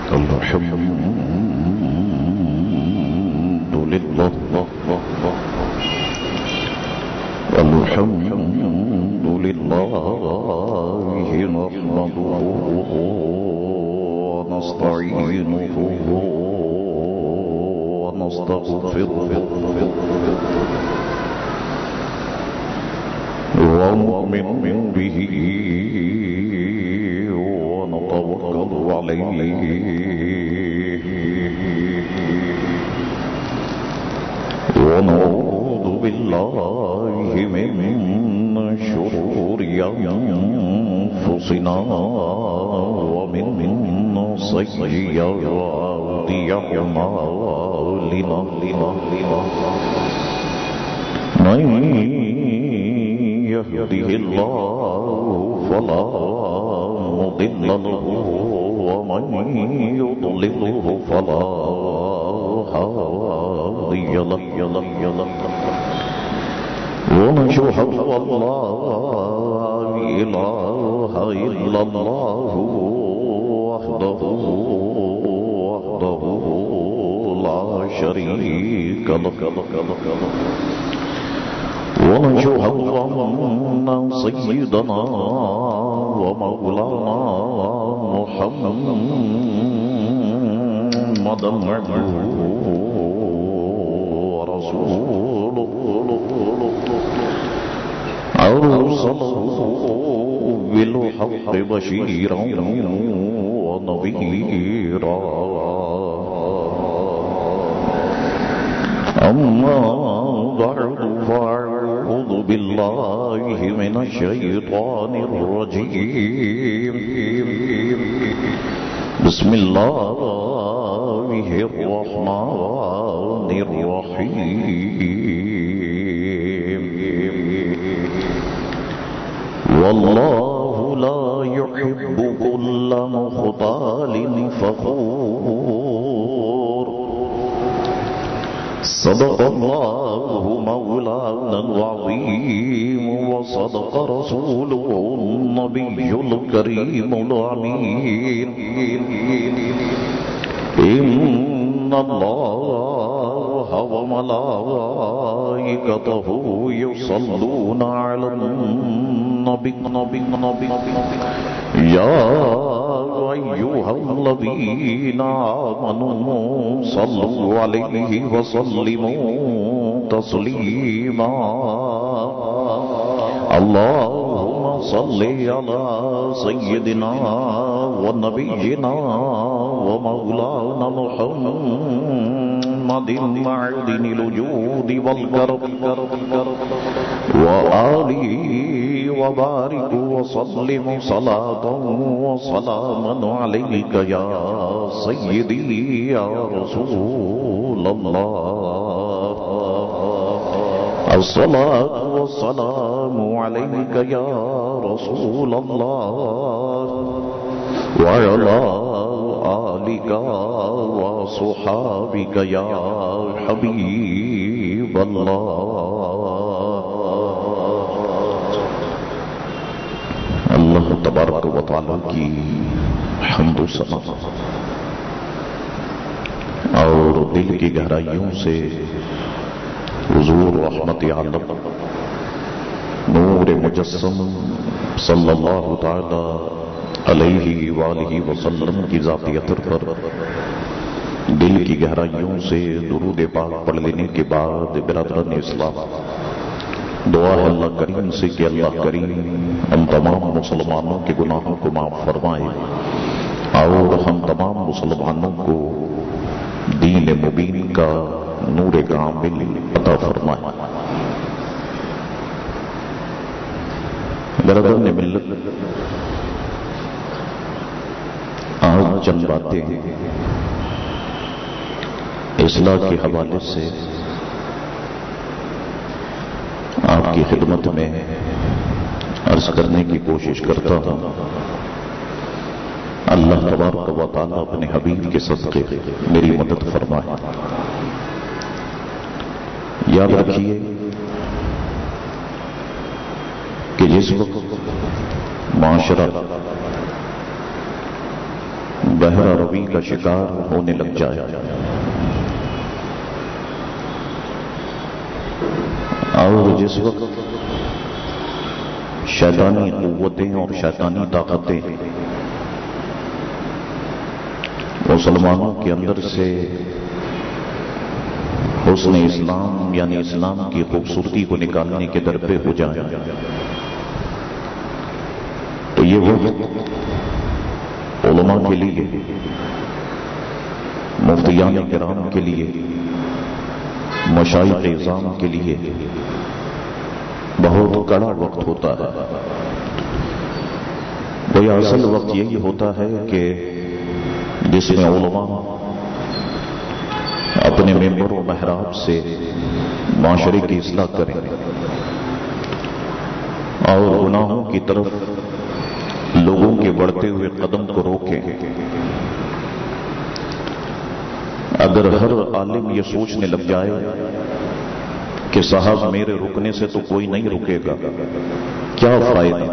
الحمد لله الحمد لله نحمده ونستعينه ونستغفره ونؤمن به ونتوكل عليه ونعوذ بالله من شرور أنفسنا ومن سيئات أعمالنا من يهده الله فلا مضل له ومن يضلله فلا هادي له ونشهد أن لا إله إلا الله وحده لا شريك له ونشهد أن سيدنا ومولانا محمدا عبده ورسوله أرسله بالحق بشيرا ونذيرا أما بعد فأعوذ بالله من الشيطان الرجيم بسم الله الرحمن الرحيم والله لا يحب كل مختال فخور صدق الله مولانا العظيم وصدق رسوله النبي الكريم الأمين إن الله وملائكته يصلون على النبي يا أيها الذين آمنوا صلوا عليه وسلموا تسليما اللهم صل على سيدنا ونبينا ومولانا محمد معدن الوجود والكرم وآله وبارك وسلم صلاة وسلاما عليك يا سيدي يا رسول الله الصلاة والسلام عليك يا رسول الله وعلى آلك وصحابك يا حبيب الله اللہ تبارک و تعالی کی حمد و ثنا اور دل کی گہرائیوں سے حضور رحمت عالم نور مجسم صلی اللہ تعالی علیہ وآلہ وسلم کی ذاتی عطر پر دل کی گہرائیوں سے درود پاک پڑھ لینے کے بعد برادران اسلام دعا ہے اللہ کریم سے کہ اللہ کریم ہم تمام مسلمانوں کے گناہوں کو معاف فرمائے اور ہم تمام مسلمانوں کو دین مبین کا نور کامل عطا فرمائے. برادران ملت، آج چند باتیں اصلاح کے حوالے سے آپ کی خدمت میں عرض کرنے کی کوشش کرتا ہوں. اللہ تبارک و تعالیٰ اپنے حبیب کے صدقے میری مدد فرمائے. یاد رکھیے کہ جس وقت معاشرہ بہرا روی کا شکار ہونے لگ جائے اور جس وقت شیطانی قوتیں اور شیطانی طاقتیں مسلمانوں کے اندر سے حسن اسلام یعنی اسلام کی خوبصورتی کو نکالنے کے در پہ ہو جائیں تو یہ وقت علماء کے لیے، مفتیان کرام کے لیے، مشائخ اعظام کے لیے بہت کڑا وقت ہوتا ہے۔ وہ اصل وقت یہی ہوتا ہے کہ جس میں علماء اپنے ممبر و محراب سے معاشرے کی اصلاح کریں اور گناہوں کی طرف لوگوں کے بڑھتے ہوئے قدم کو روکیں۔ اگر ہر عالم یہ سوچنے لگ جائے کہ صاحب میرے رکنے سے تو کوئی نہیں رکے گا، کیا فائدہ؟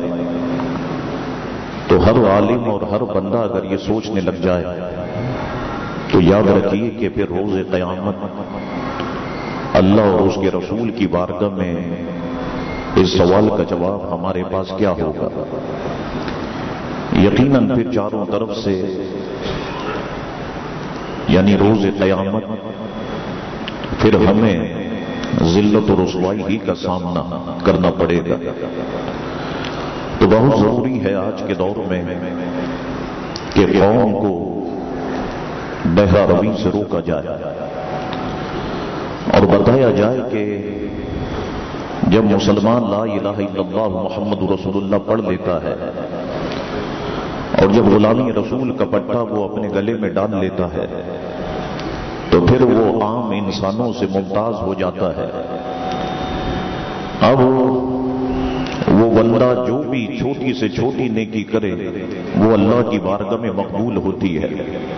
تو ہر عالم اور ہر بندہ اگر یہ سوچنے لگ جائے تو یاد رکھیے کہ پھر روز قیامت اللہ اور اس کے رسول کی بارگاہ میں اس سوال کا جواب ہمارے پاس کیا ہوگا؟ یقیناً پھر چاروں طرف سے یعنی روز قیامت پھر ہمیں ذلت و رسوائی ہی کا سامنا کرنا پڑے گا۔ تو بہت ضروری ہے آج کے دور میں کہ قوم کو بہرا روی سے روکا جائے اور بتایا جائے کہ جب مسلمان لا الہ الا اللہ محمد رسول اللہ پڑھ لیتا ہے اور جب غلامی رسول کا پٹا وہ اپنے گلے میں ڈال لیتا ہے تو پھر وہ عام انسانوں سے ممتاز ہو جاتا ہے۔ اب وہ بندہ جو بھی چھوٹی سے چھوٹی نیکی کرے وہ اللہ کی بارگاہ میں مقبول ہوتی ہے۔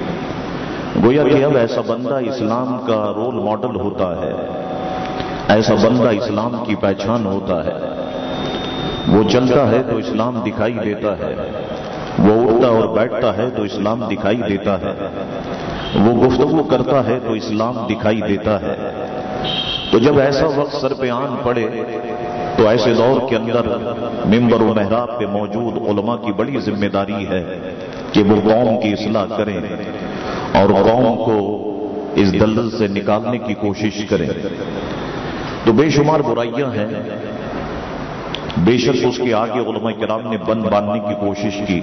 گویا کہ اب ایسا بندہ اسلام کا رول ماڈل ہوتا ہے، ایسا بندہ اسلام کی پہچان ہوتا ہے۔ وہ چلتا ہے تو اسلام دکھائی دیتا ہے، وہ اٹھتا اور بیٹھتا ہے تو اسلام دکھائی دیتا ہے، وہ گفتگو کرتا ہے تو اسلام دکھائی دیتا ہے۔ تو جب ایسا وقت سر پہ آن پڑے تو ایسے دور کے اندر ممبر و محراب پہ موجود علماء کی بڑی ذمہ داری ہے کہ وہ قوم کی اصلاح کریں اور قوم کو اس دلدل سے نکالنے کی کوشش کریں۔ تو بے شمار برائیاں ہیں، بے شک اس کے آگے علماء کرام نے بند باندھنے کی کوشش کی،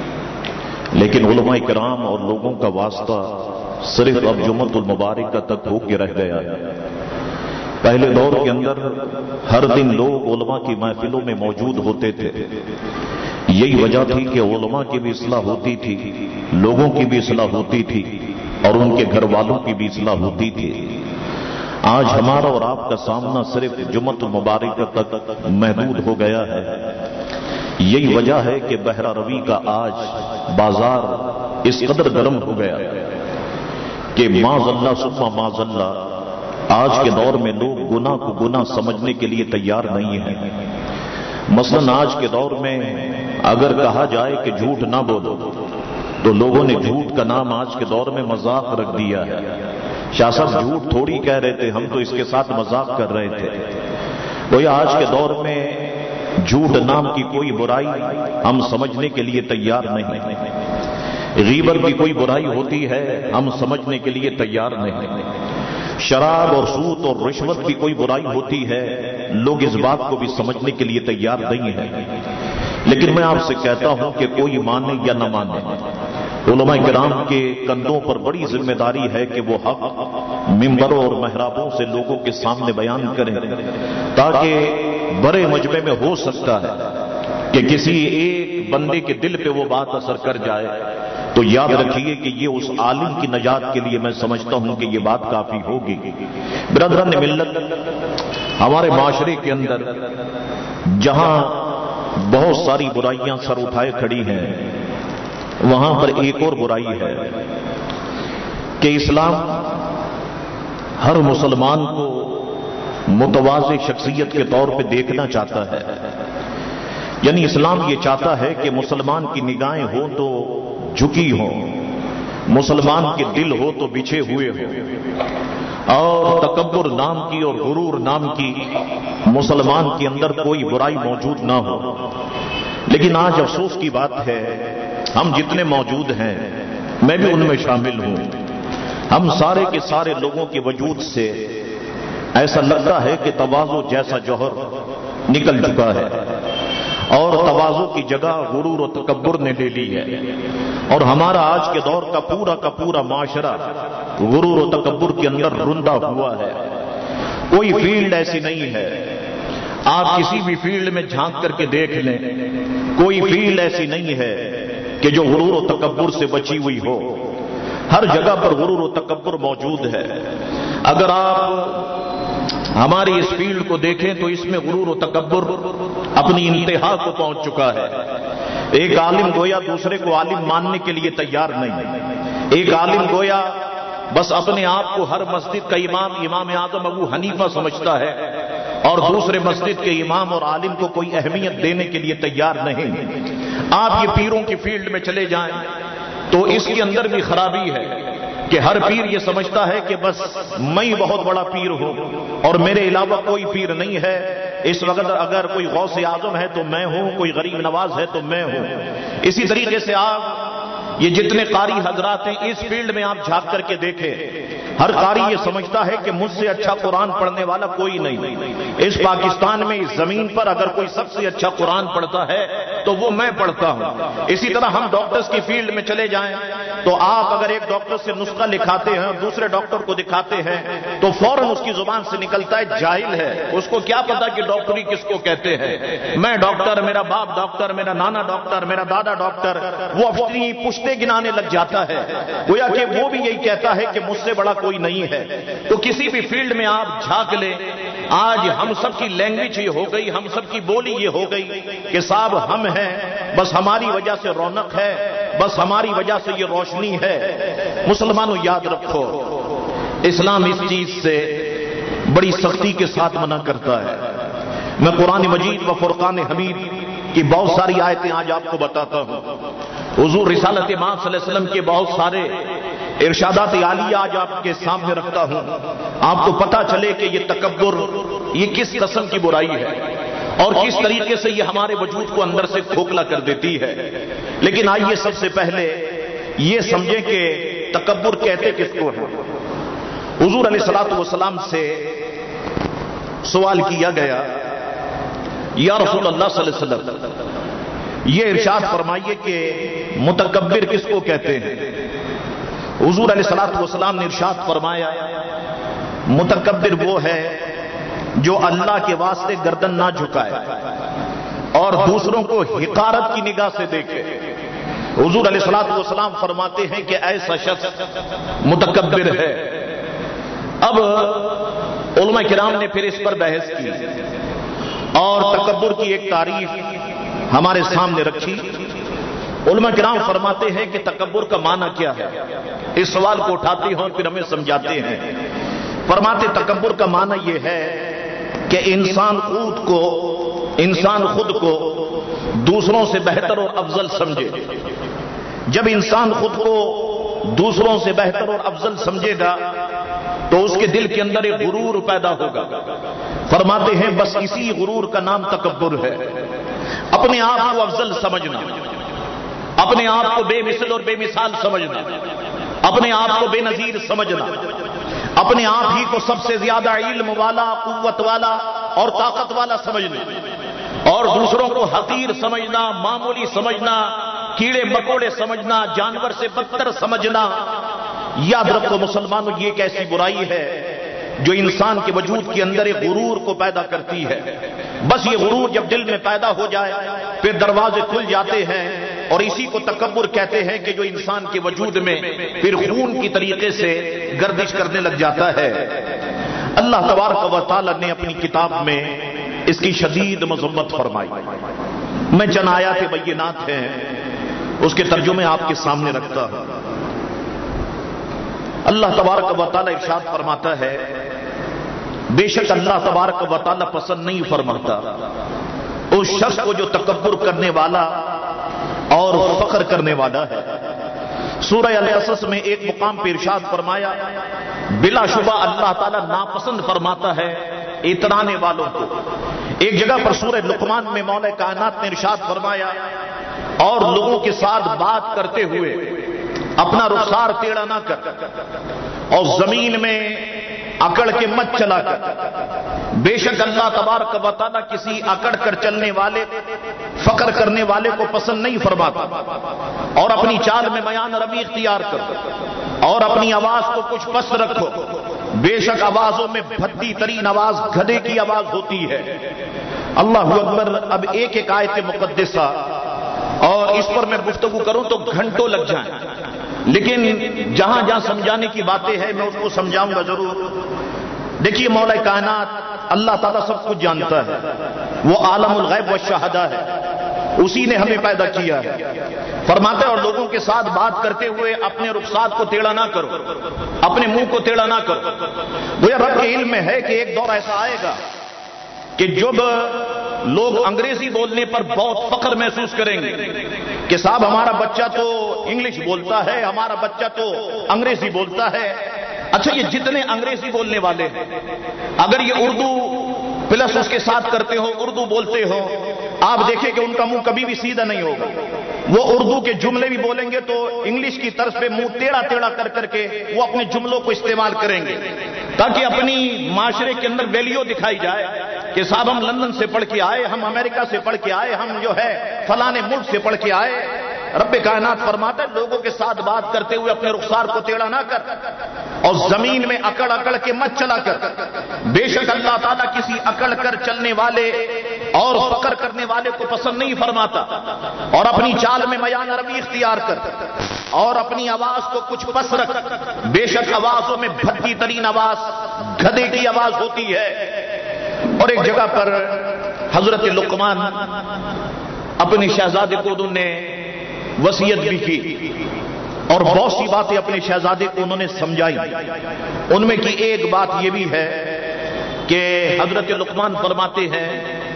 لیکن علماء کرام اور لوگوں کا واسطہ صرف اب جمعۃ المبارکہ تک ہو کے رہ گیا ہے۔ پہلے دور کے اندر ہر دن لوگ علماء کی محفلوں میں موجود ہوتے تھے، یہی وجہ تھی کہ علماء کی بھی اصلاح ہوتی تھی، لوگوں کی بھی اصلاح ہوتی تھی اور ان کے گھر والوں کی بھی اصلاح ہوتی تھی۔ آج ہمارا اور آپ کا سامنا صرف جمعۃ المبارکہ تک محدود ہو گیا ہے۔ یہی وجہ ہے کہ بہرا روی کا آج بازار اس قدر گرم ہو گیا کہ معاذ اللہ ثم معاذ اللہ آج کے دور میں لوگ گناہ کو گناہ سمجھنے کے لیے تیار نہیں ہیں۔ مثلا آج کے دور میں اگر کہا جائے کہ جھوٹ نہ بولو تو لوگوں نے جھوٹ کا نام آج کے دور میں مذاق رکھ دیا ہے۔ شاہ صاحب جھوٹ تھوڑی کہہ رہے تھے، ہم تو اس کے ساتھ مذاق کر رہے تھے۔ وہ آج کے دور میں جھوٹ نام کی کوئی برائی ہم سمجھنے کے لیے تیار نہیں، غیبت کی کوئی برائی ہوتی ہے ہم سمجھنے کے لیے تیار نہیں، شراب اور سود اور رشوت کی کوئی برائی ہوتی ہے لوگ اس بات کو بھی سمجھنے کے لیے تیار نہیں ہیں۔ لیکن میں آپ سے کہتا ہوں کہ کوئی مانے یا نہ مانے، علماء کرام کے کندھوں پر بڑی ذمہ داری ہے کہ وہ حق ممبروں اور محرابوں سے لوگوں کے سامنے بیان کریں، تاکہ بڑے مجمع میں ہو سکتا ہے کہ کسی ایک بندے کے دل پہ وہ بات اثر کر جائے تو یاد رکھیے کہ یہ اس عالم کی نجات کے لیے میں سمجھتا ہوں کہ یہ بات کافی ہوگی۔ برادران ملت، ہمارے معاشرے کے اندر جہاں بہت ساری برائیاں سر اٹھائے کھڑی ہیں وہاں پر ایک اور برائی ہے کہ اسلام ہر مسلمان کو متواضع شخصیت کے طور پہ دیکھنا چاہتا ہے۔ یعنی اسلام یہ چاہتا ہے کہ مسلمان کی نگاہیں ہوں تو جھکی ہوں، مسلمان کے دل ہو تو بچھے ہوئے ہو، اور تکبر نام کی اور غرور نام کی مسلمان کے اندر کوئی برائی موجود نہ ہو۔ لیکن آج افسوس کی بات ہے، ہم جتنے موجود ہیں، میں بھی ان میں شامل ہوں، ہم سارے کے سارے لوگوں کے وجود سے ایسا لگتا ہے کہ تواضع جیسا جوہر نکل چکا ہے، اور تواضع کی جگہ غرور و تکبر نے لے لی ہے، اور ہمارا آج کے دور کا پورا معاشرہ غرور و تکبر کے اندر رندا ہوا ہے۔ کوئی فیلڈ ایسی نہیں ہے، آپ کسی بھی فیلڈ میں جھانک کر کے دیکھ لیں، کوئی فیلڈ ایسی نہیں ہے کہ جو غرور و تکبر سے بچی ہوئی ہو۔ ہر جگہ پر غرور و تکبر موجود ہے۔ اگر آپ ہماری اس فیلڈ کو دیکھیں تو اس میں غرور و تکبر اپنی انتہا کو پہنچ چکا ہے۔ ایک عالم گویا دوسرے کو عالم ماننے کے لیے تیار نہیں، ایک عالم گویا بس اپنے آپ کو ہر مسجد کا امام اعظم ابو حنیفہ سمجھتا ہے، اور دوسرے مسجد کے امام اور عالم کو کوئی اہمیت دینے کے لیے تیار نہیں۔ آپ یہ پیروں کی فیلڈ میں چلے جائیں تو اس کے اندر بھی خرابی ہے کہ ہر پیر یہ سمجھتا ہے کہ بس میں بہت بڑا پیر ہوں اور میرے علاوہ کوئی پیر نہیں ہے۔ اس وقت اگر کوئی غوث اعظم ہے تو میں ہوں، کوئی غریب نواز ہے تو میں ہوں۔ اسی طریقے سے آپ یہ جتنے قاری حضرات ہیں اس فیلڈ میں آپ جھانک کر کے دیکھیں، ہر قاری یہ سمجھتا ہے کہ مجھ سے اچھا قرآن پڑھنے والا کوئی نہیں۔ اس پاکستان میں اس زمین پر اگر کوئی سب سے اچھا قرآن پڑھتا ہے تو وہ میں پڑھتا ہوں۔ اسی طرح ہم ڈاکٹرز کی فیلڈ میں چلے جائیں تو آپ اگر ایک ڈاکٹر سے نسخہ لکھاتے ہیں اور دوسرے ڈاکٹر کو دکھاتے ہیں تو فوراً اس کی زبان سے نکلتا ہے جاہل ہے، اس کو کیا پتا کہ ڈاکٹری کس کو کہتے ہیں۔ میں ڈاکٹر، میرا باپ ڈاکٹر، میرا نانا ڈاکٹر، میرا دادا ڈاکٹر، وہ اپنی پشتے گنانے لگ جاتا ہے، گویا کہ وہ بھی یہی کہتا ہے کہ مجھ سے بڑا کوئی نہیں ہے۔ تو کسی بھی فیلڈ میں آپ جھانک لیں، آج ہم سب کی لینگویج یہ ہو گئی، ہم سب کی بولی یہ ہو گئی کہ صاحب ہم ہیں، بس ہماری وجہ سے رونق ہے، بس ہماری وجہ سے یہ روشنی ہے۔ مسلمانوں یاد رکھو، اسلام اس چیز سے بڑی سختی کے ساتھ منع کرتا ہے۔ میں قرآن مجید و فرقان حمید کی بہت ساری آیتیں آج آپ کو بتاتا ہوں، حضور رسالت مآب صلی اللہ علیہ وسلم کے بہت سارے ارشادات عالیہ آج آپ کے سامنے رکھتا ہوں، آپ کو پتا چلے کہ یہ تکبر یہ کس قسم کی برائی ہے اور کس طریقے سے یہ ہمارے وجود کو اندر سے کھوکھلا کر دیتی ہے۔ لیکن آئیے سب سے پہلے یہ سمجھیں کہ تکبر کہتے کس کو ہے۔ حضور علیہ الصلوۃ والسلام سے سوال کیا گیا، یا رسول اللہ صلی اللہ علیہ وسلم یہ ارشاد فرمائیے کہ متکبر کس کو کہتے ہیں۔ حضور علیہ الصلوۃ والسلام نے ارشاد فرمایا، متکبر وہ ہے جو اللہ کے واسطے گردن نہ جھکائے اور دوسروں کو حقارت کی نگاہ سے دیکھے۔ حضور علیہ الصلوۃ والسلام فرماتے ہیں کہ ایسا شخص متکبر ہے۔ اب علماء کرام نے پھر اس پر بحث کی اور تکبر کی ایک تعریف ہمارے سامنے رکھی۔ علماء کرام فرماتے ہیں کہ تکبر کا معنی کیا ہے، اس سوال کو اٹھاتے ہیں اور پھر ہمیں سمجھاتے ہیں۔ فرماتے تکبر کا معنی یہ ہے کہ انسان خود کو دوسروں سے بہتر اور افضل سمجھے۔ جب انسان خود کو دوسروں سے بہتر اور افضل سمجھے گا تو اس کے دل کے اندر ایک غرور پیدا ہوگا۔ فرماتے ہیں بس اسی غرور کا نام تکبر ہے، اپنے آپ کو افضل سمجھنا، اپنے آپ کو بے مثل اور بے مثال سمجھنا، اپنے آپ کو بے نظیر سمجھنا، اپنے آپ ہی کو سب سے زیادہ علم والا، قوت والا اور طاقت والا سمجھنا، اور دوسروں کو حقیر سمجھنا، معمولی سمجھنا، کیڑے مکوڑے سمجھنا، جانور سے بدتر سمجھنا۔ یاد رکھو مسلمانوں، یہ ایک ایسی برائی ہے جو انسان کے وجود کے اندر ایک غرور کو پیدا کرتی ہے۔ بس یہ غرور جب دل میں پیدا ہو جائے پھر دروازے کھل جاتے ہیں، اور اسی کو تکبر کہتے ہیں کہ جو انسان کے وجود میں پھر خون کی طریقے سے گردش کرنے لگ جاتا ہے۔ اللہ تبارک و تعالی نے اپنی کتاب میں اس کی شدید مذمت فرمائی۔ میں چند آیات بینات ہیں، اس کے ترجمے آپ کے سامنے رکھتا ہوں۔ اللہ تبارک و تعالی ارشاد فرماتا ہے، بے شک اللہ تبارک و تعالی پسند نہیں فرماتا اس شخص کو جو تکبر کرنے والا اور فخر کرنے والا ہے۔ سورہ القصص میں ایک مقام پہ ارشاد فرمایا بلا شبہ اللہ تعالیٰ ناپسند فرماتا ہے اترانے والوں کو. ایک جگہ پر سورہ لقمان میں مولا کائنات نے ارشاد فرمایا اور لوگوں کے ساتھ بات کرتے ہوئے اپنا رخسار ٹیڑھا نہ کر اور زمین میں اکڑ کے مت چلا کر. بے شک اللہ تبارک و تعالیٰ کسی اکڑ کر چلنے والے فقر کرنے والے کو پسند نہیں فرماتا. اور اپنی چال میں میان روی اختیار کر اور اپنی آواز کو کچھ پست رکھو. بے شک آوازوں میں بھدی ترین آواز گدھے کی آواز ہوتی ہے. اللہ اکبر. اب ایک ایک آیت مقدسہ اور اس پر میں گفتگو کروں تو گھنٹوں لگ جائیں، لیکن جہاں جہاں سمجھانے کی باتیں ہیں میں اس کو سمجھاؤں گا ضرور. دیکھیے مولا کائنات اللہ تعالیٰ سب کچھ جانتا ہے، وہ عالم الغیب والشہادہ ہے، اسی نے ہمیں پیدا کیا ہے. فرماتا ہے اور لوگوں کے ساتھ بات کرتے ہوئے اپنے رخسار کو ٹیڑھا نہ کرو، اپنے منہ کو ٹیڑھا نہ کرو. وہ رب کے علم میں ہے کہ ایک دور ایسا آئے گا کہ جب لوگ انگریزی بولنے پر بہت فخر محسوس کریں گے کہ صاحب ہمارا بچہ تو انگلش بولتا ہے، ہمارا بچہ تو انگریزی بولتا ہے. اچھا یہ جتنے انگریزی بولنے والے ہیں اگر یہ اردو پلس اس کے ساتھ کرتے ہو، اردو بولتے ہو، آپ دیکھیں کہ ان کا منہ کبھی بھی سیدھا نہیں ہوگا. وہ اردو کے جملے بھی بولیں گے تو انگلش کی طرز پہ منہ ٹیڑھا ٹیڑھا کر کے وہ اپنے جملوں کو استعمال کریں گے تاکہ اپنی معاشرے کے اندر ویلیو دکھائی جائے کہ صاحب ہم لندن سے پڑھ کے آئے، ہم امریکہ سے پڑھ کے آئے، ہم جو ہے فلانے ملک سے پڑھ کے آئے. رب کائنات فرماتا ہے لوگوں کے ساتھ بات کرتے ہوئے اپنے رخسار کو ٹیڑھا نہ کر اور زمین میں اکڑ اکڑ کے مت چلا کر. بے شک اللہ تعالیٰ کسی اکڑ کر چلنے والے اور فخر کرنے والے کو پسند نہیں فرماتا. اور اپنی چال میں میان روی اختیار کر اور اپنی آواز کو کچھ پس رکھ. بے شک آوازوں میں بھدی ترین آواز گدھے کی آواز ہوتی ہے. اور ایک جگہ پر حضرت لقمان اپنے شہزادے کو انہوں نے وصیت بھی کی اور بہت سی باتیں اپنے شہزادے کو انہوں نے سمجھائی. ان میں کی ایک بات یہ بھی ہے کہ حضرت لقمان فرماتے ہیں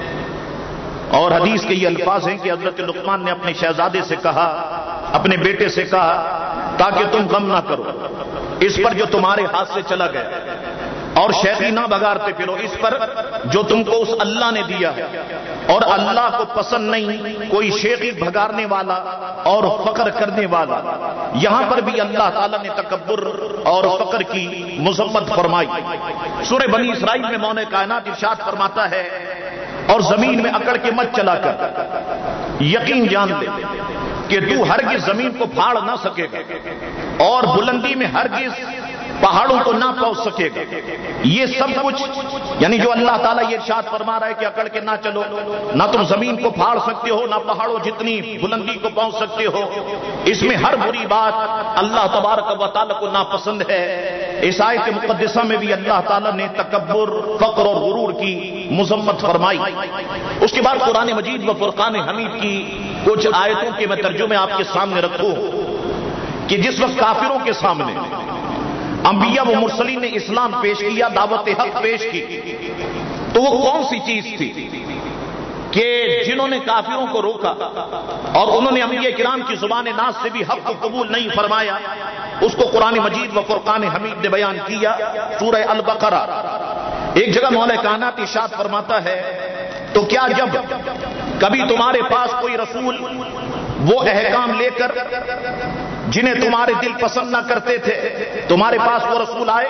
اور حدیث کے یہ الفاظ ہیں کہ حضرت لقمان نے اپنے شہزادے سے کہا، اپنے بیٹے سے کہا تاکہ تم غم نہ کرو اس پر جو تمہارے ہاتھ سے چلا گیا اور شیخی نہ بگاڑتے پھرو اس پر جو تم کو اس اللہ نے دیا ہے. اور اللہ کو پسند نہیں کوئی شیخی بھگارنے والا اور فقر کرنے والا. یہاں پر بھی اللہ تعالیٰ نے تکبر اور فقر کی مذمت فرمائی. سورہ بنی اسرائیل میں مولا کائنات ارشاد فرماتا ہے اور زمین میں اکڑ کے مت چلا کر، یقین جان لے کہ تو ہرگز زمین کو پھاڑ نہ سکے گا اور بلندی میں ہرگز پہاڑوں کو نہ پہنچ سکے گا. یہ سب کچھ یعنی جو اللہ تعالیٰ یہ ارشاد فرما رہا ہے کہ اکڑ کے نہ چلو، نہ تم زمین کو پھاڑ سکتے ہو نہ پہاڑوں جتنی بلندی کو پہنچ سکتے ہو. اس میں ہر بری بات اللہ تبارک و تعالیٰ کو ناپسند ہے. اس آیت مقدسہ میں بھی اللہ تعالیٰ نے تکبر، فقر اور غرور کی مذمت فرمائی. اس کے بعد قرآن مجید و فرقان حمید کی کچھ آیتوں کے میں ترجمے آپ کے سامنے رکھوں کہ جس وقت کافروں کے سامنے انبیاء و مرسلین نے اسلام پیش کیا، دعوت حق پیش کی، تو وہ کون سی چیز تھی کہ جنہوں نے کافروں کو روکا اور انہوں نے انبیاء کرام کی زبان ناز سے بھی حق کو قبول نہیں فرمایا. اس کو قرآن مجید و فرقان حمید نے بیان کیا. سورہ البقرہ ایک جگہ مولا کائنات ارشاد فرماتا ہے تو کیا جب کبھی تمہارے پاس کوئی رسول وہ احکام لے کر جنہیں تمہارے دل پسند نہ کرتے تھے، تمہارے پاس وہ رسول آئے،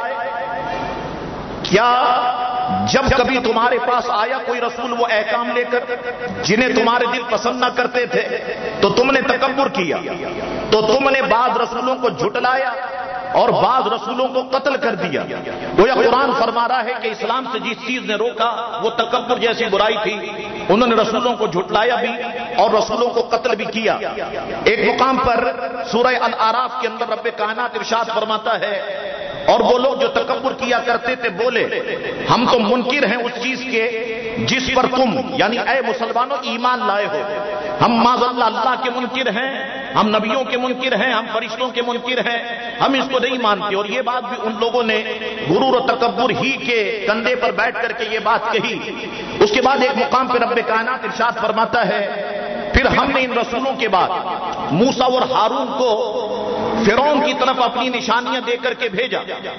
کیا جب کبھی تمہارے پاس آیا کوئی رسول وہ احکام لے کر جنہیں تمہارے دل پسند نہ کرتے تھے تو تم نے تکبر کیا، تو تم نے بعض رسولوں کو جھٹلایا اور بعض رسولوں کو قتل کر دیا. وہ یہ قرآن فرما رہا ہے کہ اسلام سے جس چیز نے روکا وہ تکبر جیسی برائی تھی. انہوں نے رسولوں کو جھٹلایا بھی اور رسولوں کو قتل بھی کیا. ایک مقام پر سورہ الاعراف کے اندر رب کائنات ارشاد فرماتا ہے اور وہ لوگ جو تکبر کیا کرتے تھے بولے ہم تو منکر ہیں اس چیز کے جس پر تم یعنی اے مسلمانوں ایمان لائے ہو. ہم معاذ اللہ اللہ کے منکر ہیں، ہم نبیوں کے منکر ہیں، ہم فرشتوں کے منکر ہیں، ہم اس کو نہیں مانتے. اور یہ بات بھی ان لوگوں نے غرور و تکبر ہی کے کندھے پر بیٹھ کر کے یہ بات کہی. اس کے بعد ایک مقام پہ رب کائنات ارشاد فرماتا ہے پھر ہم نے ان رسولوں کے بعد موسیٰ اور ہارون کو فرعون کی طرف اپنی نشانیاں دے کر کے بھیجا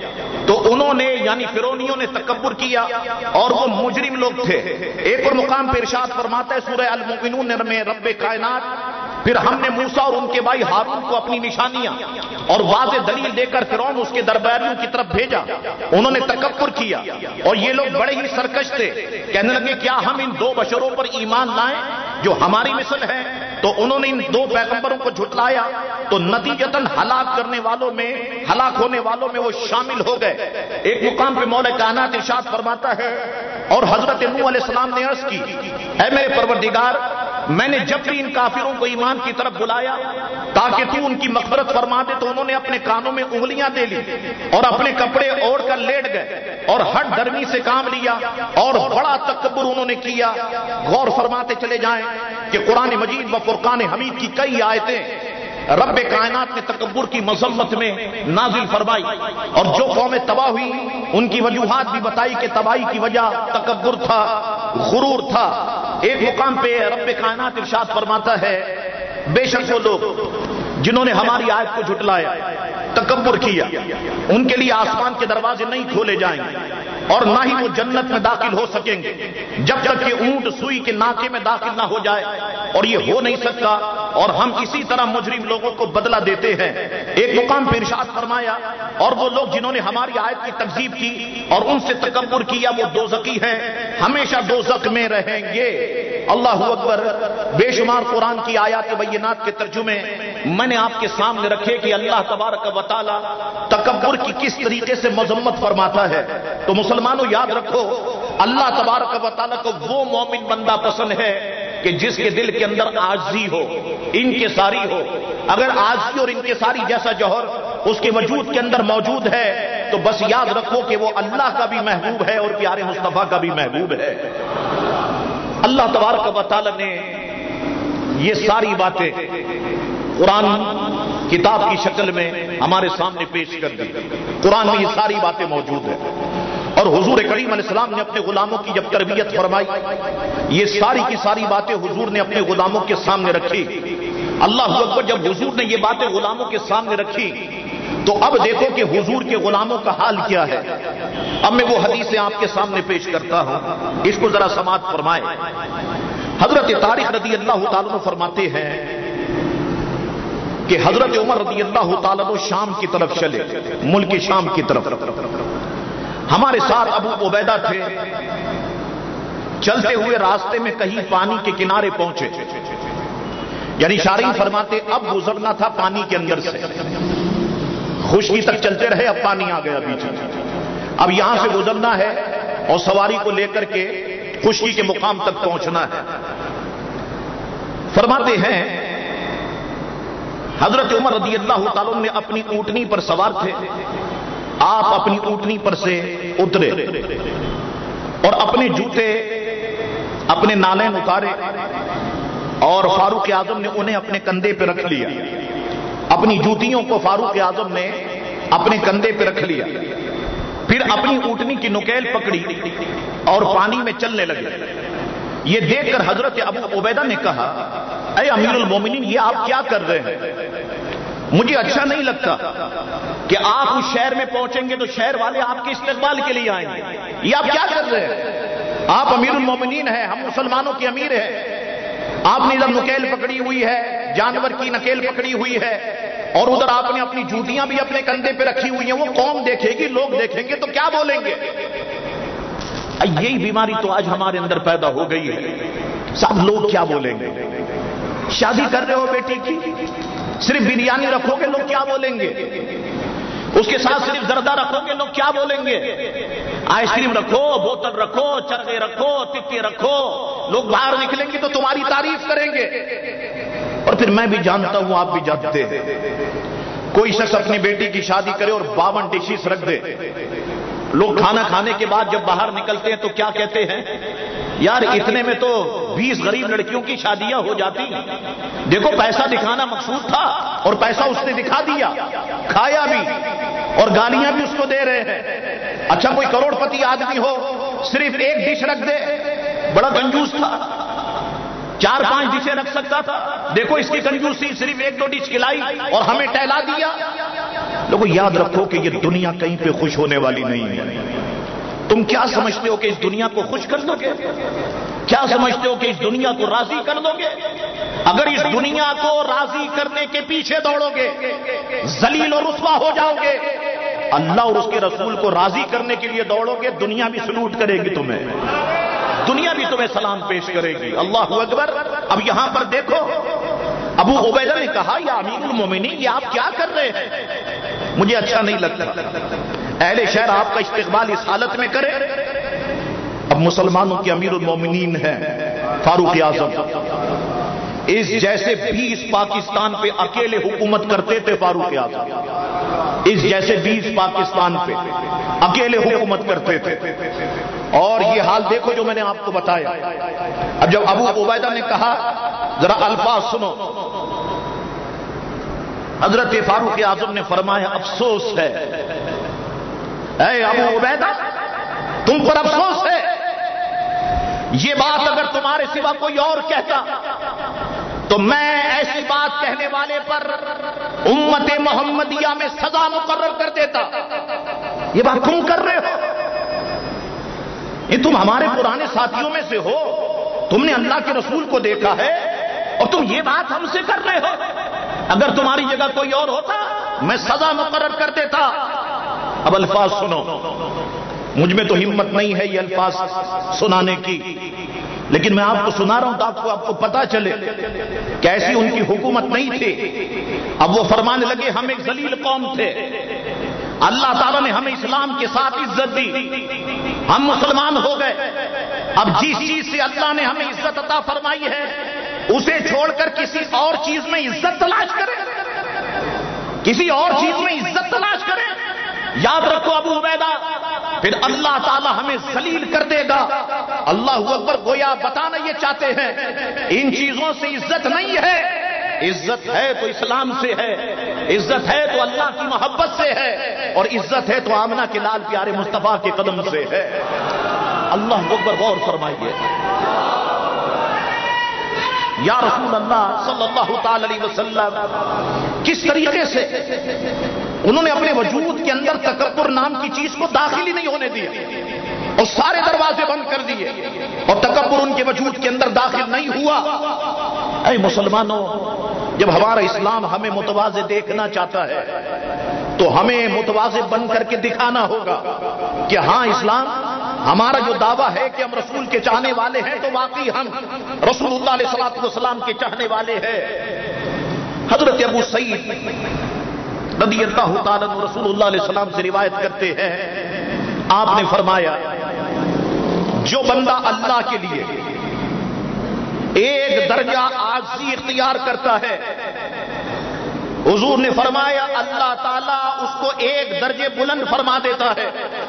تو انہوں نے یعنی فرعونیوں نے تکبر کیا اور وہ مجرم لوگ تھے. ایک اور مقام پہ ارشاد فرماتا ہے سورہ المؤمنون میں رب کائنات پھر ہم نے موسیٰ اور ان کے بھائی ہارون کو اپنی نشانیاں اور واضح دلیل دے کر فرعون اس کے درباریوں کی طرف بھیجا. انہوں نے تکبر کیا اور یہ لوگ بڑے ہی سرکش تھے. کہنے لگے کیا ہم ان دو بشروں پر ایمان لائیں جو ہماری مثل ہے؟ تو انہوں نے ان دو پیغمبروں کو جھٹلایا تو نتیجتاً ہلاک کرنے والوں میں ہلاک ہونے والوں میں وہ شامل ہو گئے. ایک مقام پہ مولا کائنات ارشاد فرماتا ہے اور حضرت نوح علیہ السلام نے عرض کی اے میرے پروردگار میں نے جب بھی ان کافروں کو ایمان کی طرف بلایا تاکہ تو ان کی مغفرت فرما دے تو انہوں نے اپنے کانوں میں انگلیاں دے لی اور اپنے کپڑے اوڑھ کر لیٹ گئے اور ہٹ دھرمی سے کام لیا اور بڑا تکبر انہوں نے کیا. غور فرماتے چلے جائیں کہ قرآن مجید و فرقان حمید کی کئی آیتیں رب کائنات نے تکبر کی مذمت میں نازل فرمائی اور جو قومیں تباہ ہوئی ان کی وجوہات بھی بتائی کہ تباہی کی وجہ تکبر تھا، غرور تھا. ایک مقام پہ رب کائنات ارشاد فرماتا ہے بے شک وہ لوگ جنہوں نے ہماری آیت کو جھٹلایا تکبر کیا ان کے لیے آسمان کے دروازے نہیں کھولے جائیں گے اور نہ ہی وہ جنت میں داخل ہو سکیں گے جب تک کہ اونٹ سوئی کے ناکے میں داخل نہ ہو جائے اور یہ ہو نہیں سکتا اور ہم اسی طرح مجرم لوگوں کو بدلہ دیتے ہیں. ایک مقام پہ ارشاد فرمایا اور وہ لوگ جنہوں نے ہماری آیت کی تکذیب کی اور ان سے تکبر کیا وہ دوزخی ہیں ہمیشہ دوزخ میں رہیں گے. اللہ اکبر. بے شمار قرآن کی آیات بینات کے ترجمے میں نے آپ کے سامنے رکھے کہ اللہ تبارک و تعالی تکبر کی کس طریقے سے مذمت فرماتا ہے. تو مسلمانوں یاد رکھو اللہ تبارک و تعالی کو وہ مومن بندہ پسند ہے کہ جس کے دل کے اندر عاجزی ہو، انکساری ہو. اگر عاجزی اور انکساری جیسا جوہر اس کے وجود کے اندر موجود ہے تو بس یاد رکھو کہ وہ اللہ کا بھی محبوب ہے اور پیارے مصطفیٰ کا بھی محبوب ہے. اللہ تبارک و تعالی نے یہ ساری باتیں قرآن کتاب کی شکل میں ہمارے سامنے پیش کر دی. قرآن میں یہ ساری باتیں موجود ہیں اور حضور کریم علیہ السلام نے اپنے غلاموں کی جب تربیت فرمائی یہ ساری کی ساری باتیں حضور نے اپنے غلاموں کے سامنے رکھی. اللہ اکبر. جب حضور نے یہ باتیں غلاموں کے سامنے رکھی تو اب دیکھو کہ حضور کے غلاموں کا حال کیا ہے. اب میں وہ حدیثیں آپ کے سامنے پیش کرتا ہوں، اس کو ذرا سماعت فرمائیں. حضرت طارق رضی اللہ تعالیٰ عنہ فرماتے ہیں کہ حضرت عمر رضی اللہ تعالیٰ عنہ شام کی طرف چلے، ملک شام کی طرف. ہمارے ساتھ ابو عبیدہ تھے. چلتے ہوئے راستے میں کہیں پانی کے کنارے پہنچے، یعنی شارحین فرماتے اب گزرنا تھا پانی کے اندر سے. خشکی تک چلتے رہے، اب پانی آ گیا بیچ میں، اب یہاں سے گزرنا ہے اور سواری کو لے کر کے خشکی کے مقام تک پہنچنا ہے. فرماتے ہیں حضرت عمر رضی اللہ تعالیٰ نے اپنی اونٹنی پر سوار تھے. آپ اپنی اونٹنی پر سے اترے اور اپنے جوتے اپنے نالین اتارے اور فاروق اعظم نے انہیں اپنے کندھے پہ رکھ لیا. اپنی جوتیوں کو فاروق اعظم نے اپنے کندھے پہ رکھ لیا. پھر اپنی اونٹنی کی نکیل پکڑی اور پانی میں چلنے لگے. یہ دیکھ کر حضرت ابو عبیدہ نے کہا اے امیر المومنین یہ آپ کیا کر رہے ہیں؟ مجھے اچھا نہیں لگتا کہ آپ اس شہر میں پہنچیں گے تو شہر والے آپ کے استقبال کے لیے آئیں گے. یہ آپ کیا کر رہے ہیں؟ آپ امیر المومنین ہیں، ہم مسلمانوں کے امیر ہیں. آپ نے ادھر نکیل پکڑی ہوئی ہے، جانور کی نکیل پکڑی ہوئی ہے اور ادھر آپ نے اپنی جوتیاں بھی اپنے کندھے پہ رکھی ہوئی ہیں. وہ قوم دیکھے گی، لوگ دیکھیں گے تو کیا بولیں گے؟ یہی بیماری تو آج ہمارے اندر پیدا ہو گئی ہے. سب لوگ کیا بولیں گے؟ شادی کر رہے ہو بیٹی کی، صرف بریانی رکھو گے لوگ کیا بولیں گے؟ اس کے ساتھ صرف زردہ رکھو گے لوگ کیا بولیں گے؟ آئس کریم رکھو، بوتل رکھو، چرخے رکھو، ٹکے رکھو، لوگ باہر نکلیں گے تو تمہاری تعریف کریں گے. اور پھر میں بھی جانتا ہوں، آپ بھی جانتے ہیں، کوئی شخص اپنی بیٹی کی شادی کرے اور 52 ڈشز رکھ دے. لوگ کھانا کھانے کے بعد جب باہر نکلتے ہیں تو کیا کہتے ہیں؟ یار اتنے میں تو 20 غریب لڑکیوں کی شادیاں ہو جاتی. دیکھو پیسہ دکھانا مقصود تھا اور پیسہ اس نے دکھا دیا، کھایا بھی اور گالیاں بھی اس کو دے رہے ہیں. اچھا کوئی کروڑ پتی آدمی ہو، صرف ایک ڈش رکھ دے، بڑا کنجوس تھا. 4-5 ڈشیں رکھ سکتا تھا. دیکھو اس کی کنجوسی، صرف 1-2 ڈش کھلائی اور ہمیں ٹہلا دیا. لوگوں یاد رکھو کہ یہ دنیا کہیں پہ خوش ہونے والی نہیں ہے. تم کیا سمجھتے ہو کہ اس دنیا کو خوش کر لو گے؟ کیا سمجھتے ہو کہ اس دنیا کو راضی کر لو گے؟ اگر اس دنیا کو راضی کرنے کے پیچھے دوڑو گے ذلیل و رسوا ہو جاؤ گے. اللہ اور اس کے رسول کو راضی کرنے کے لیے دوڑو گے، دنیا بھی سلوٹ کرے گی تمہیں، دنیا بھی تمہیں سلام پیش کرے گی. اللہ اکبر. اب یہاں پر دیکھو ابو عبیدہ نے کہا یا امیر المومنین یہ آپ کیا کر رہے ہیں؟ مجھے اچھا نہیں لگتا. اہل شہر آپ کا استقبال اس حالت میں کرے. اب مسلمانوں کے امیر المومنین ہیں فاروق اعظم. اس جیسے 20 پاکستان پہ اکیلے حکومت کرتے تھے فاروق اعظم. اس جیسے 20 پاکستان پہ اکیلے حکومت کرتے تھے. اور یہ حال دیکھو جو میں نے آپ کو بتایا. اب جب ابو عبیدہ نے کہا، ذرا الفاظ سنو، حضرت فاروق اعظم نے فرمایا افسوس ہے اے ابو عبیدہ، تم پر افسوس ہے. یہ بات اگر تمہارے سوا کوئی اور کہتا تو میں ایسی بات کہنے والے پر امت محمدیہ میں سزا مقرر کر دیتا. یہ بات تم کر رہے ہو، یہ تم ہمارے پرانے ساتھیوں میں سے ہو، تم نے اللہ کے رسول کو دیکھا ہے اور تم یہ بات ہم سے کر رہے ہو. اگر تمہاری جگہ کوئی اور ہوتا میں سزا مقرر کر دیتا. اب الفاظ سنو، مجھ میں تو ہمت نہیں ہے یہ الفاظ سنانے کی، لیکن میں آپ کو سنا رہا ہوں تاکہ آپ کو پتا چلے کیسی ان کی حکومت نہیں تھی. اب وہ فرمانے لگے ہم ایک ذلیل قوم تھے، اللہ تعالیٰ نے ہمیں اسلام کے ساتھ عزت دی، ہم مسلمان ہو گئے. اب جس چیز سے اللہ نے ہمیں عزت عطا فرمائی ہے اسے چھوڑ کر کسی اور چیز میں عزت تلاش کریں، کسی اور چیز میں عزت تلاش کریں. یاد رکھو ابو عبیدہ، پھر اللہ تعالیٰ ہمیں ذلیل کر دے گا. اللہ اکبر. گویا بتانا یہ چاہتے ہیں ان چیزوں سے عزت نہیں ہے، عزت ہے تو اسلام سے ہے، عزت ہے تو اللہ کی محبت سے ہے، اور عزت ہے تو آمنہ کے لال پیارے مصطفیٰ کے قدم سے ہے. اللہ اکبر. غور فرمائیے یا رسول اللہ صلی اللہ تعالی علیہ وسلم کس طریقے سے انہوں نے اپنے وجود کے اندر تکبر نام کی چیز کو داخل ہی نہیں ہونے دیا اور سارے دروازے بند کر دیے اور تکبر ان کے وجود کے اندر داخل نہیں ہوا. اے مسلمانوں، جب ہمارا اسلام ہمیں متواضع دیکھنا چاہتا ہے تو ہمیں متواضع بن کر کے دکھانا ہوگا کہ ہاں اسلام ہمارا جو دعویٰ ہے کہ ہم رسول کے چاہنے والے ہیں تو واقعی ہم رسول اللہ علیہ الصلوۃ والسلام کے چاہنے والے ہیں. حضرت ابو سعید رضی اللہ تعالیٰ عنہ رسول اللہ علیہ السلام سے روایت کرتے ہیں، آپ نے فرمایا جو بندہ اللہ کے لیے ایک درجہ عاجزی اختیار کرتا ہے، حضور نے فرمایا اللہ تعالیٰ اس کو ایک درجے بلند فرما دیتا ہے،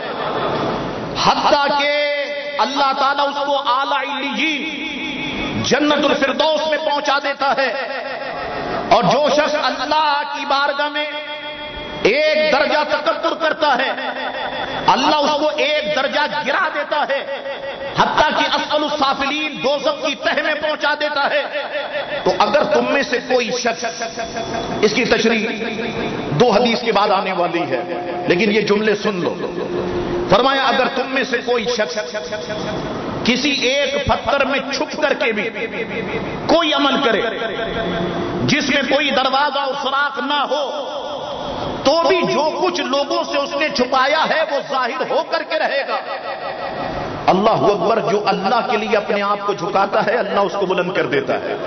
حتیٰ کہ اللہ تعالیٰ اس کو اعلیٰ علیین جنت الفردوس میں پہنچا دیتا ہے. اور جو شخص اللہ کی بارگاہ میں ایک درجہ تکبر کرتا ہے اللہ اس کو ایک درجہ گرا دیتا ہے، حتیٰ کہ اسفل السافلین دوزخ کی تہ میں پہنچا دیتا ہے. تو اگر تم میں سے کوئی شخص، اس کی تشریح 2 حدیث کے بعد آنے والی ہے لیکن یہ جملے سن لو. فرمایا اگر تم میں سے کوئی شخص کسی ایک پتھر میں چھپ کر کے بھی کوئی عمل کرے جس میں کوئی دروازہ اور سوراخ نہ ہو تو بھی جو کچھ لوگوں سے اس نے چھپایا ہے وہ ظاہر ہو کر کے رہے گا. اللہ اکبر. جو اللہ کے لیے اپنے آپ کو جھکاتا ہے اللہ اس کو بلند کر دیتا ہے،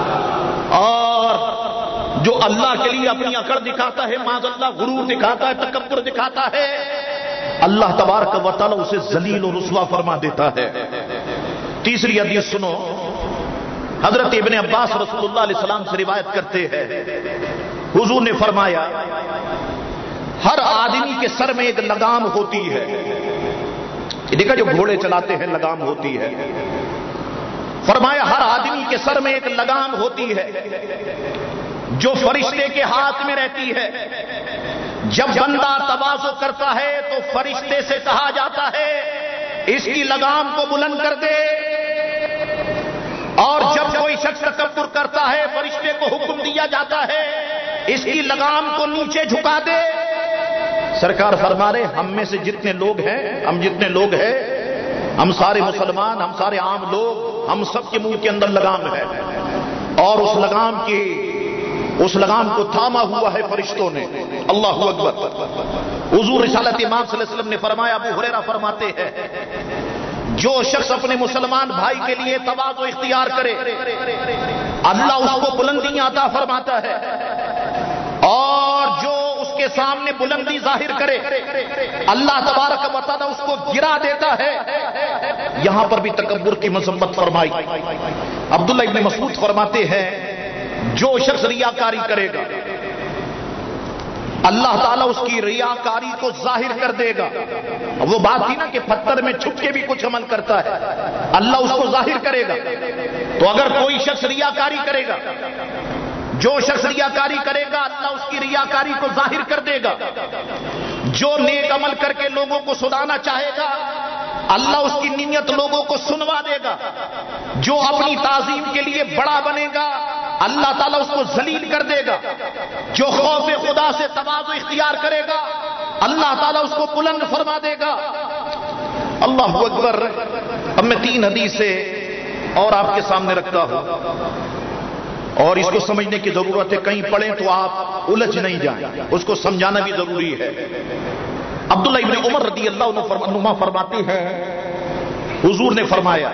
اور جو اللہ کے لیے اپنی اکڑ دکھاتا ہے، معاذ اللہ غرور دکھاتا ہے، تکبر دکھاتا ہے، اللہ تبارک و تعالی اسے ذلیل و رسوا فرما دیتا ہے. تیسری حدیث سنو، حضرت ابن عباس رسول اللہ علیہ السلام سے روایت کرتے ہیں، حضور نے فرمایا ہر آدمی کے سر میں ایک لگام ہوتی ہے. دیکھا جو گھوڑے چلاتے ہیں لگام ہوتی ہے. فرمایا ہر آدمی کے سر میں ایک لگام ہوتی ہے جو فرشتے کے ہاتھ میں رہتی ہے. جب بندہ تواضع کرتا ہے تو فرشتے سے کہا جاتا ہے اس کی لگام کو بلند کر دے، اور جب کوئی شخص تکبر کرتا ہے فرشتے کو حکم دیا جاتا ہے اس کی لگام کو نیچے جھکا دے. سرکار فرما رہے ہم میں سے جتنے لوگ ہیں ہم سارے مسلمان، ہم سارے عام لوگ، ہم سب کے منہ کے اندر لگام ہے اور اس لگام کو تھاما ہوا ہے فرشتوں نے. اللہ اکبر. حضور رسالت امام صلی اللہ علیہ وسلم نے فرمایا، ابو ہریرہ فرماتے ہیں جو شخص اپنے مسلمان بھائی کے لیے تواضع اختیار کرے اللہ اس کو بلندیاں عطا فرماتا ہے، اور جو اس کے سامنے بلندی ظاہر کرے اللہ تبارک و تعالی اس کو گرا دیتا ہے. یہاں پر بھی تکبر کی مذمت فرمائی. عبداللہ ابن مسعود فرماتے ہیں جو شخص ریاکاری کرے گا اللہ تعالیٰ اس کی ریاکاری کو ظاہر کر دے گا. وہ بات تھی نا کہ پتھر میں چھپ کے بھی کچھ عمل کرتا ہے، اللہ اس کو ظاہر کرے گا. تو اگر کوئی شخص ریاکاری کرے گا، جو شخص ریاکاری کرے گا اللہ اس کی ریاکاری کو ظاہر کر دے گا. جو نیک عمل کر کے لوگوں کو سنانا چاہے گا اللہ اس کی نیت لوگوں کو سنوا دے گا. جو اپنی تعظیم کے لیے بڑا بنے گا اللہ تعالیٰ اس کو ذلیل کر دے گا. جو خوف خدا سے تواضع اختیار کرے گا اللہ تعالیٰ اس کو بلند فرما دے گا. اللہ اکبر. اب میں 3 حدیثیں اور آپ کے سامنے رکھتا ہوں اور اس کو سمجھنے کی ضرورت ہے. کہیں پڑھیں تو آپ الجھ نہیں جائیں، اس کو سمجھانا بھی ضروری ہے. عبداللہ ابن عمر رضی اللہ عنہ فرماتے ہیں حضور نے فرمایا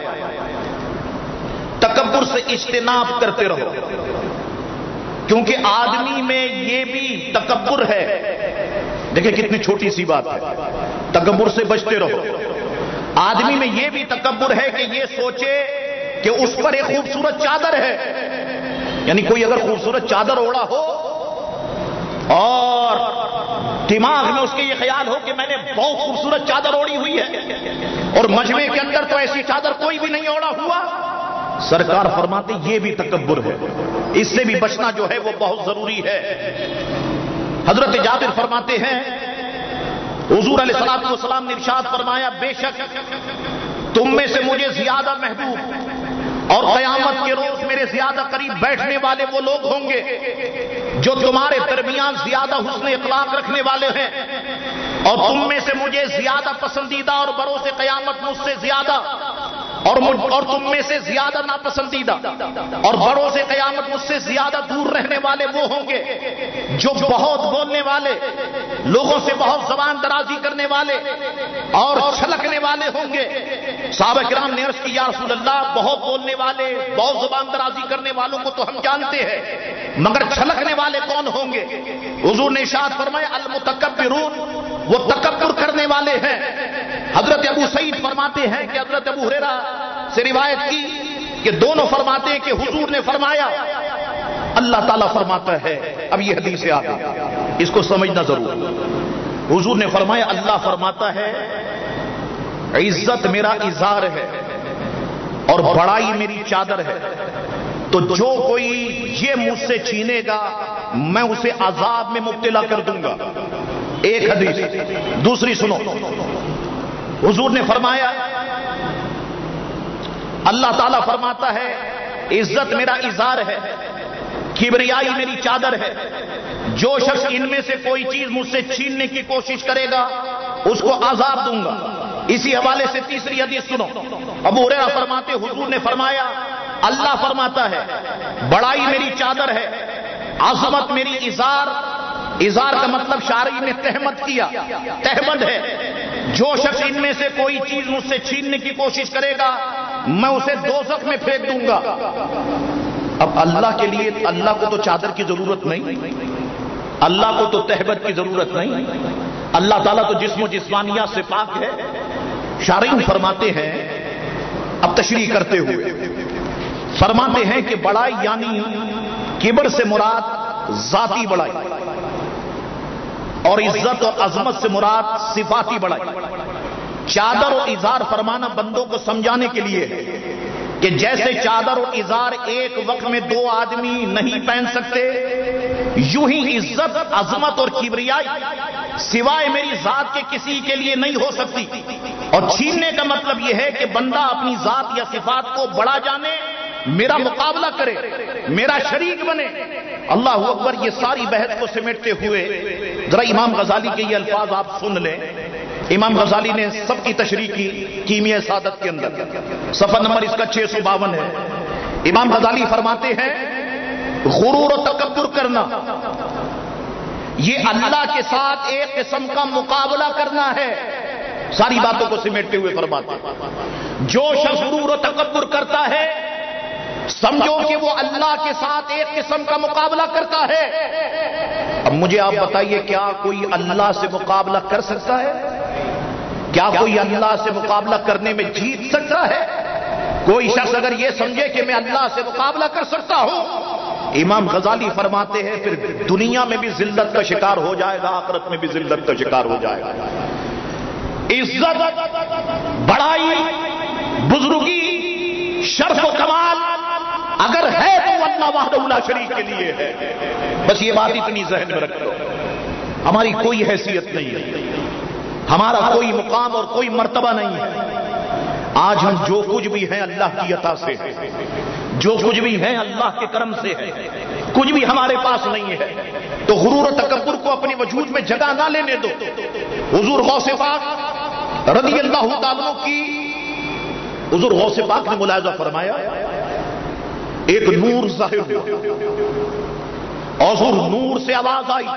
تکبر سے اجتناب کرتے رہو، کیونکہ آدمی میں یہ بھی تکبر ہے. دیکھیں کتنی چھوٹی سی بات ہے، تکبر سے بچتے رہو. آدمی میں یہ بھی تکبر ہے کہ یہ سوچے کہ اس پر ایک خوبصورت چادر ہے. یعنی کوئی اگر خوبصورت چادر اوڑا ہو اور دماغ میں اس کے یہ خیال ہو کہ میں نے بہت خوبصورت چادر اوڑی ہوئی ہے اور مجمع کے اندر تو ایسی چادر کوئی بھی نہیں اوڑا ہوا، سرکار فرماتے یہ بھی تکبر ہے. اس سے بھی بچنا جو ہے وہ بہت ضروری ہے. حضرت جابر فرماتے ہیں حضور علیہ الصلوۃ والسلام نے ارشاد فرمایا بے شک تم میں سے مجھے زیادہ محبوب اور قیامت کے روز میرے زیادہ قریب بیٹھنے والے وہ لوگ ہوں گے جو تمہارے درمیان زیادہ حسن اخلاق رکھنے والے ہیں، اور تم میں سے مجھے زیادہ پسندیدہ اور بروز قیامت مجھ سے زیادہ اور تم میں سے زیادہ ناپسندیدہ اور بروز قیامت مجھ سے زیادہ دور رہنے والے وہ ہوں گے جو بہت بولنے والے، لوگوں سے بہت زبان درازی کرنے والے اور چھلکنے والے ہوں گے. صحابہ کرام نے عرض کی یا رسول اللہ بہت بولنے والے، بہت زبان درازی کرنے والوں کو تو ہم جانتے ہیں، مگر چھلکنے والے کون ہوں گے؟ حضور نے ارشاد فرمایا المتکبرون، وہ تکبر کرنے والے ہیں. حضرت ابو سعید فرماتے ہیں کہ حضرت ابو ہریرہ سے روایت کی کہ دونوں فرماتے ہیں کہ حضور نے فرمایا اللہ تعالیٰ فرماتا ہے. اب یہ حدیث سے آگے اس کو سمجھنا ضرور. حضور نے فرمایا اللہ فرماتا ہے عزت میرا ازار ہے اور بڑائی میری چادر ہے، تو جو کوئی یہ مجھ سے چھینے گا میں اسے عذاب میں مبتلا کر دوں گا. ایک حدیث. دوسری سنو، حضور نے فرمایا اللہ تعالیٰ فرماتا ہے عزت میرا ازار ہے، کبریائی میری چادر ہے، جو شخص ان میں سے کوئی چیز مجھ سے چھیننے کی کوشش کرے گا اس کو عذاب دوں گا. اسی حوالے سے تیسری حدیث سنو. ابو ہریرہ فرماتے حضور نے فرمایا اللہ فرماتا ہے بڑائی میری چادر ہے، عظمت میری ازار. ازار کا مطلب شارعی نے تہمت کیا، تہمت ہے. جو شخص ان میں سے کوئی چیز مجھ سے چھیننے کی کوشش کرے گا میں اسے دوزخ میں پھینک دوں گا. اب اللہ کے لیے اللہ کو تو چادر کی ضرورت نہیں، اللہ کو تو تہمت کی ضرورت نہیں، اللہ تعالیٰ تو جسم و جسمانیات سے پاک ہے. شارعین فرماتے ہیں اب تشریح کرتے ہوئے فرماتے ہیں کہ بڑائی یعنی کبر سے مراد ذاتی بڑائی اور عزت اور عظمت سے مراد صفاتی بڑائی. چادر اور ازار فرمانا بندوں کو سمجھانے کے لیے ہے کہ جیسے چادر اور ازار ایک وقت میں دو آدمی نہیں پہن سکتے، یوں ہی عزت، عظمت اور کبریائی سوائے میری ذات کے کسی کے لیے نہیں ہو سکتی. اور چھیننے کا مطلب یہ ہے کہ بندہ اپنی ذات یا صفات کو بڑا جانے میرا مقابلہ کرے، میرا شریک بنے۔ اللہ اکبر۔ یہ ساری بحث کو سمیٹتے ہوئے ذرا امام غزالی کے یہ الفاظ آپ سن لیں۔ امام غزالی نے سب کی تشریح کی کیمیہ سعادت کے اندر، صفحہ نمبر اس کا 652 ہے۔ امام غزالی فرماتے ہیں غرور و تکبر کرنا یہ اللہ کے ساتھ ایک قسم کا مقابلہ کرنا ہے۔ ساری باتوں کو سمیٹتے ہوئے فرماتے ہیں جو شخص غرور و تکبر کرتا ہے سمجھو کہ وہ اللہ کے ساتھ ایک قسم کا مقابلہ کرتا ہے۔ اب مجھے آپ بتائیے کیا کوئی اللہ سے مقابلہ کر سکتا ہے؟ کیا کوئی اللہ سے مقابلہ کرنے میں جیت سکتا ہے؟ کوئی شخص اگر یہ سمجھے کہ میں اللہ سے مقابلہ کر سکتا ہوں، امام غزالی فرماتے ہیں پھر دنیا میں بھی ذلت کا شکار ہو جائے گا، آخرت میں بھی ذلت کا شکار ہو جائے گا۔ عزت، بڑائی، بزرگی، شرف و کمال اگر ہے تو اللہ وحدہ لا شریک کے لیے ہے۔ بس یہ بات اتنی ذہن میں رکھ لو، ہماری کوئی حیثیت نہیں ہے، ہمارا کوئی مقام اور کوئی مرتبہ نہیں ہے۔ آج ہم جو کچھ بھی ہیں اللہ کی عطا سے ہے، جو کچھ بھی ہیں اللہ کے کرم سے ہے، کچھ بھی ہمارے پاس نہیں ہے۔ تو غرور و تکبر کو اپنے وجود میں جگہ نہ لینے دو۔ حضور غوث پاک رضی اللہ تعالیٰ کی، حضور غوث پاک نے ملاحظہ فرمایا ایک نور ظاہر ہوا، اور حضور نور سے آواز آئی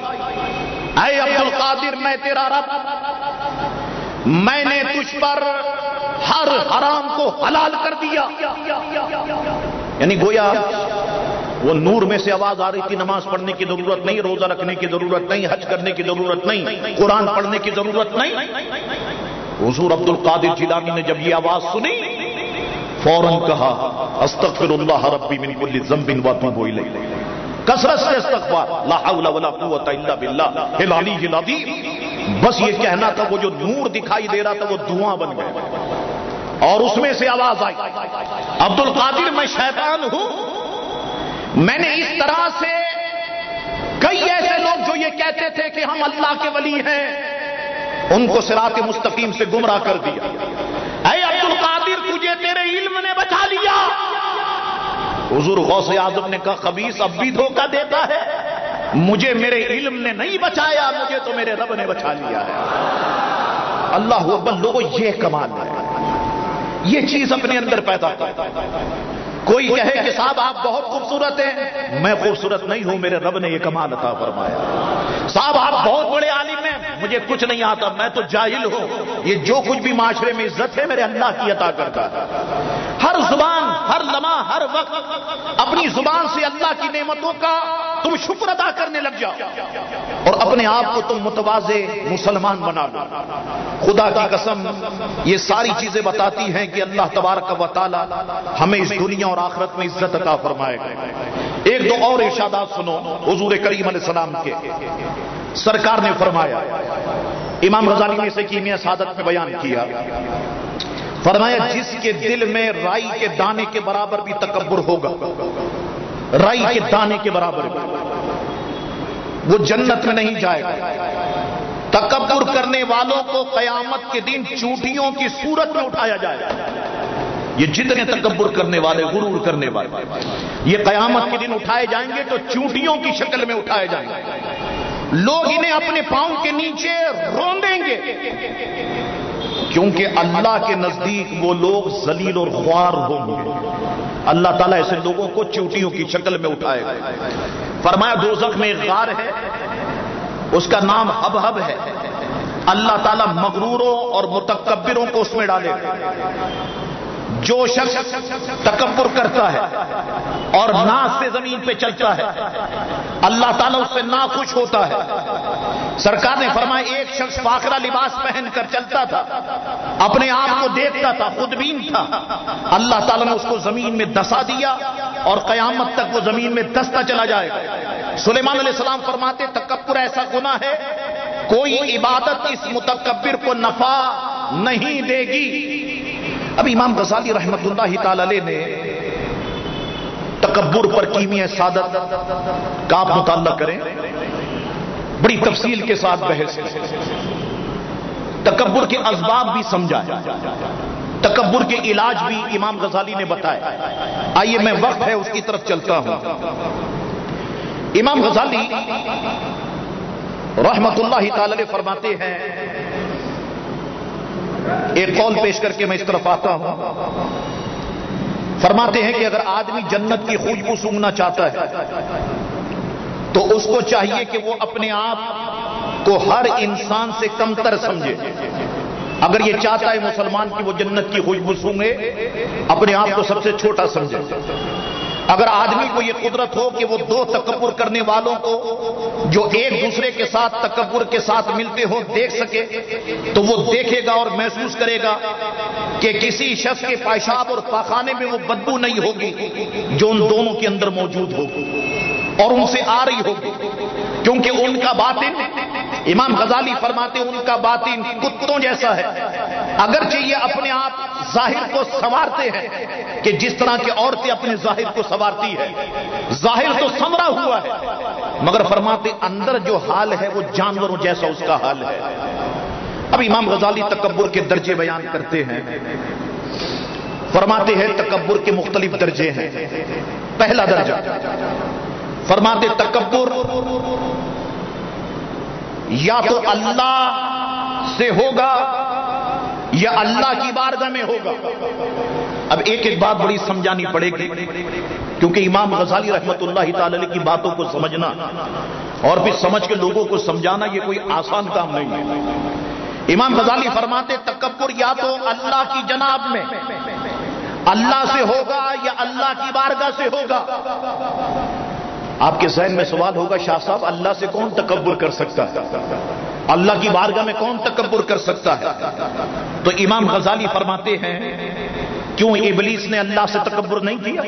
اے عبد القادر میں تیرا رب، میں نے تجھ پر ہر حرام کو حلال کر دیا۔ یعنی گویا وہ نور میں سے آواز آ رہی تھی، نماز پڑھنے کی ضرورت نہیں، روزہ رکھنے کی ضرورت نہیں، حج کرنے کی ضرورت نہیں، قرآن پڑھنے کی ضرورت نہیں۔ حضور عبد القادر جیلانی نے جب یہ آواز سنی فوراً کہا استغفر اللہ ربی من کل ذنب واتوب الیہ، کثرت سے استغفار، لا حول ولا قوت الا باللہ العلی العظیم۔ بس یہ کہنا تھا، وہ جو نور دکھائی دے رہا تھا وہ دھواں بن گیا، اور اس میں سے آواز آئی عبد القادر میں شیطان ہوں۔ میں نے اس طرح سے کئی ایسے لوگ جو یہ کہتے تھے کہ ہم اللہ کے ولی ہیں ان کو صراط مستقیم سے گمراہ کر دیا۔ اے عبد القادر تجھے تیرے علم نے بچا لیا۔ حضور غوث اعظم نے کہا خبیث اب بھی دھوکہ دیتا ہے، مجھے میرے علم نے نہیں بچایا، مجھے تو میرے رب نے بچا لیا ہے۔ اللہ اکبر۔ لوگوں یہ کمال ہے، یہ چیز اپنے اندر پیدا کرتا ہے۔ کوئی کہے کہ صاحب آپ بہت خوبصورت ہیں، میں خوبصورت نہیں ہوں، میرے رب نے یہ کمال عطا فرمایا۔ صاحب آپ بہت بڑے عالم ہیں، مجھے کچھ نہیں آتا، میں تو جاہل ہوں، یہ جو کچھ بھی معاشرے میں عزت ہے میرے اللہ کی عطا کرتا ہے۔ ہر زبان، ہر لمحہ، ہر وقت اپنی زبان سے اللہ کی نعمتوں کا تم شکر ادا کرنے لگ جاؤ اور اپنے آپ کو تم متواضع مسلمان بنا لو۔ خدا کی قسم یہ ساری چیزیں بتاتی ہیں کہ اللہ تبارک و تعالی ہمیں اس دنیا اور آخرت میں عزت عطا فرمائے گا۔ ایک دو اور ارشادات سنو حضور کریم علیہ السلام کے۔ سرکار نے فرمایا، امام غزالی نے اسے کیمیہ سعادت میں بیان کیا، فرمایا جس کے دل میں رائی کے دانے کے برابر بھی تکبر ہوگا، رائی کے دانے کے برابر بھی، وہ جنت میں نہیں جائے گا۔ تکبر کرنے والوں کو قیامت کے دن چونٹیوں کی صورت میں اٹھایا جائے گا۔ یہ جتنے تکبر کرنے والے، غرور کرنے والے، یہ قیامت کے دن اٹھائے جائیں گے تو چونٹیوں کی شکل میں اٹھائے جائیں گے۔ لوگ انہیں اپنے پاؤں کے نیچے روندیں گے، کیونکہ اللہ کے نزدیک وہ لوگ ذلیل اور خوار ہوں گے۔ اللہ تعالیٰ ایسے لوگوں کو چونٹیوں کی شکل میں اٹھائے گا۔ فرمایا دوزخ میں ایک غار ہے، اس کا نام حبحب ہے، اللہ تعالیٰ مغروروں اور متکبروں کو اس میں ڈالے گا۔ جو شخص تکبر کرتا ہے اور ناز سے زمین پہ چلتا ہے اللہ تعالیٰ اس سے ناخوش ہوتا ہے۔ سرکار نے فرمایا ایک شخص فاخرہ لباس پہن کر چلتا تھا، اپنے آپ کو دیکھتا تھا، خود بین تھا، اللہ تعالیٰ نے اس کو زمین میں دسا دیا اور قیامت تک وہ زمین میں دستا چلا جائے گا۔ سلیمان علیہ السلام فرماتے تکبر ایسا گناہ ہے کوئی عبادت اس متکبر کو نفع نہیں دے گی۔ اب امام غزالی رحمت اللہ تعالی علیہ نے تکبر پر کیمیہ سعادت کا آپ مطالعہ کریں، بڑی تفصیل کے ساتھ بحث، تکبر کے اسباب بھی سمجھا ہے۔ تکبر کے علاج بھی امام غزالی نے بتایا. آئیے میں وقت ہے اس کی طرف چلتا ہوں. امام غزالی رحمت اللہ تعالی علیہ فرماتے ہیں، ایک قول پیش کر کے میں اس طرف آتا ہوں. فرماتے ہیں کہ اگر آدمی جنت کی خوشبو سونگھنا چاہتا ہے تو اس کو چاہیے کہ وہ اپنے آپ کو ہر انسان سے کمتر سمجھے. اگر یہ چاہتا ہے مسلمان کی وہ جنت کی خوشبو سونگھے، اپنے آپ کو سب سے چھوٹا سمجھے. اگر آدمی کو یہ قدرت ہو کہ وہ دو تکبر کرنے والوں کو جو ایک دوسرے کے ساتھ تکبر کے ساتھ ملتے ہو دیکھ سکے تو وہ دیکھے گا اور محسوس کرے گا کہ کسی شخص کے پیشاب اور پاخانے میں وہ بدبو نہیں ہوگی جو ان دونوں کے اندر موجود ہوگی اور ان سے آ رہی ہوگی، کیونکہ ان کا باطن، امام غزالی فرماتے ہیں، ان کا باطن کتوں جیسا ہے. اگرچہ یہ اپنے آپ ظاہر کو سنوارتے ہیں کہ جس طرح کی عورتیں اپنے ظاہر کو سنوارتی ہے، ظاہر تو سنورا ہوا ہے، مگر فرماتے اندر جو حال ہے وہ جانوروں جیسا اس کا حال ہے. اب امام غزالی تکبر کے درجے بیان کرتے ہیں. فرماتے ہیں تکبر کے مختلف درجے ہیں. پہلا درجہ فرماتے تکبر یا تو اللہ سے ہوگا یا اللہ کی بارگاہ میں ہوگا. اب ایک ایک بات بڑی سمجھانی پڑے گی، کیونکہ امام غزالی رحمت اللہ تعالی علیہ کی باتوں کو سمجھنا اور پھر سمجھ کے لوگوں کو سمجھانا یہ کوئی آسان کام نہیں ہے. امام غزالی فرماتے تکبر یا تو اللہ کی جناب میں اللہ سے ہوگا یا اللہ کی بارگاہ سے ہوگا. آپ کے ذہن میں سوال ہوگا، شاہ صاحب اللہ سے کون تکبر کر سکتا ہے؟ اللہ کی بارگاہ میں کون تکبر کر سکتا ہے؟ تو امام غزالی فرماتے ہیں کیوں ابلیس نے اللہ سے تکبر نہیں کیا؟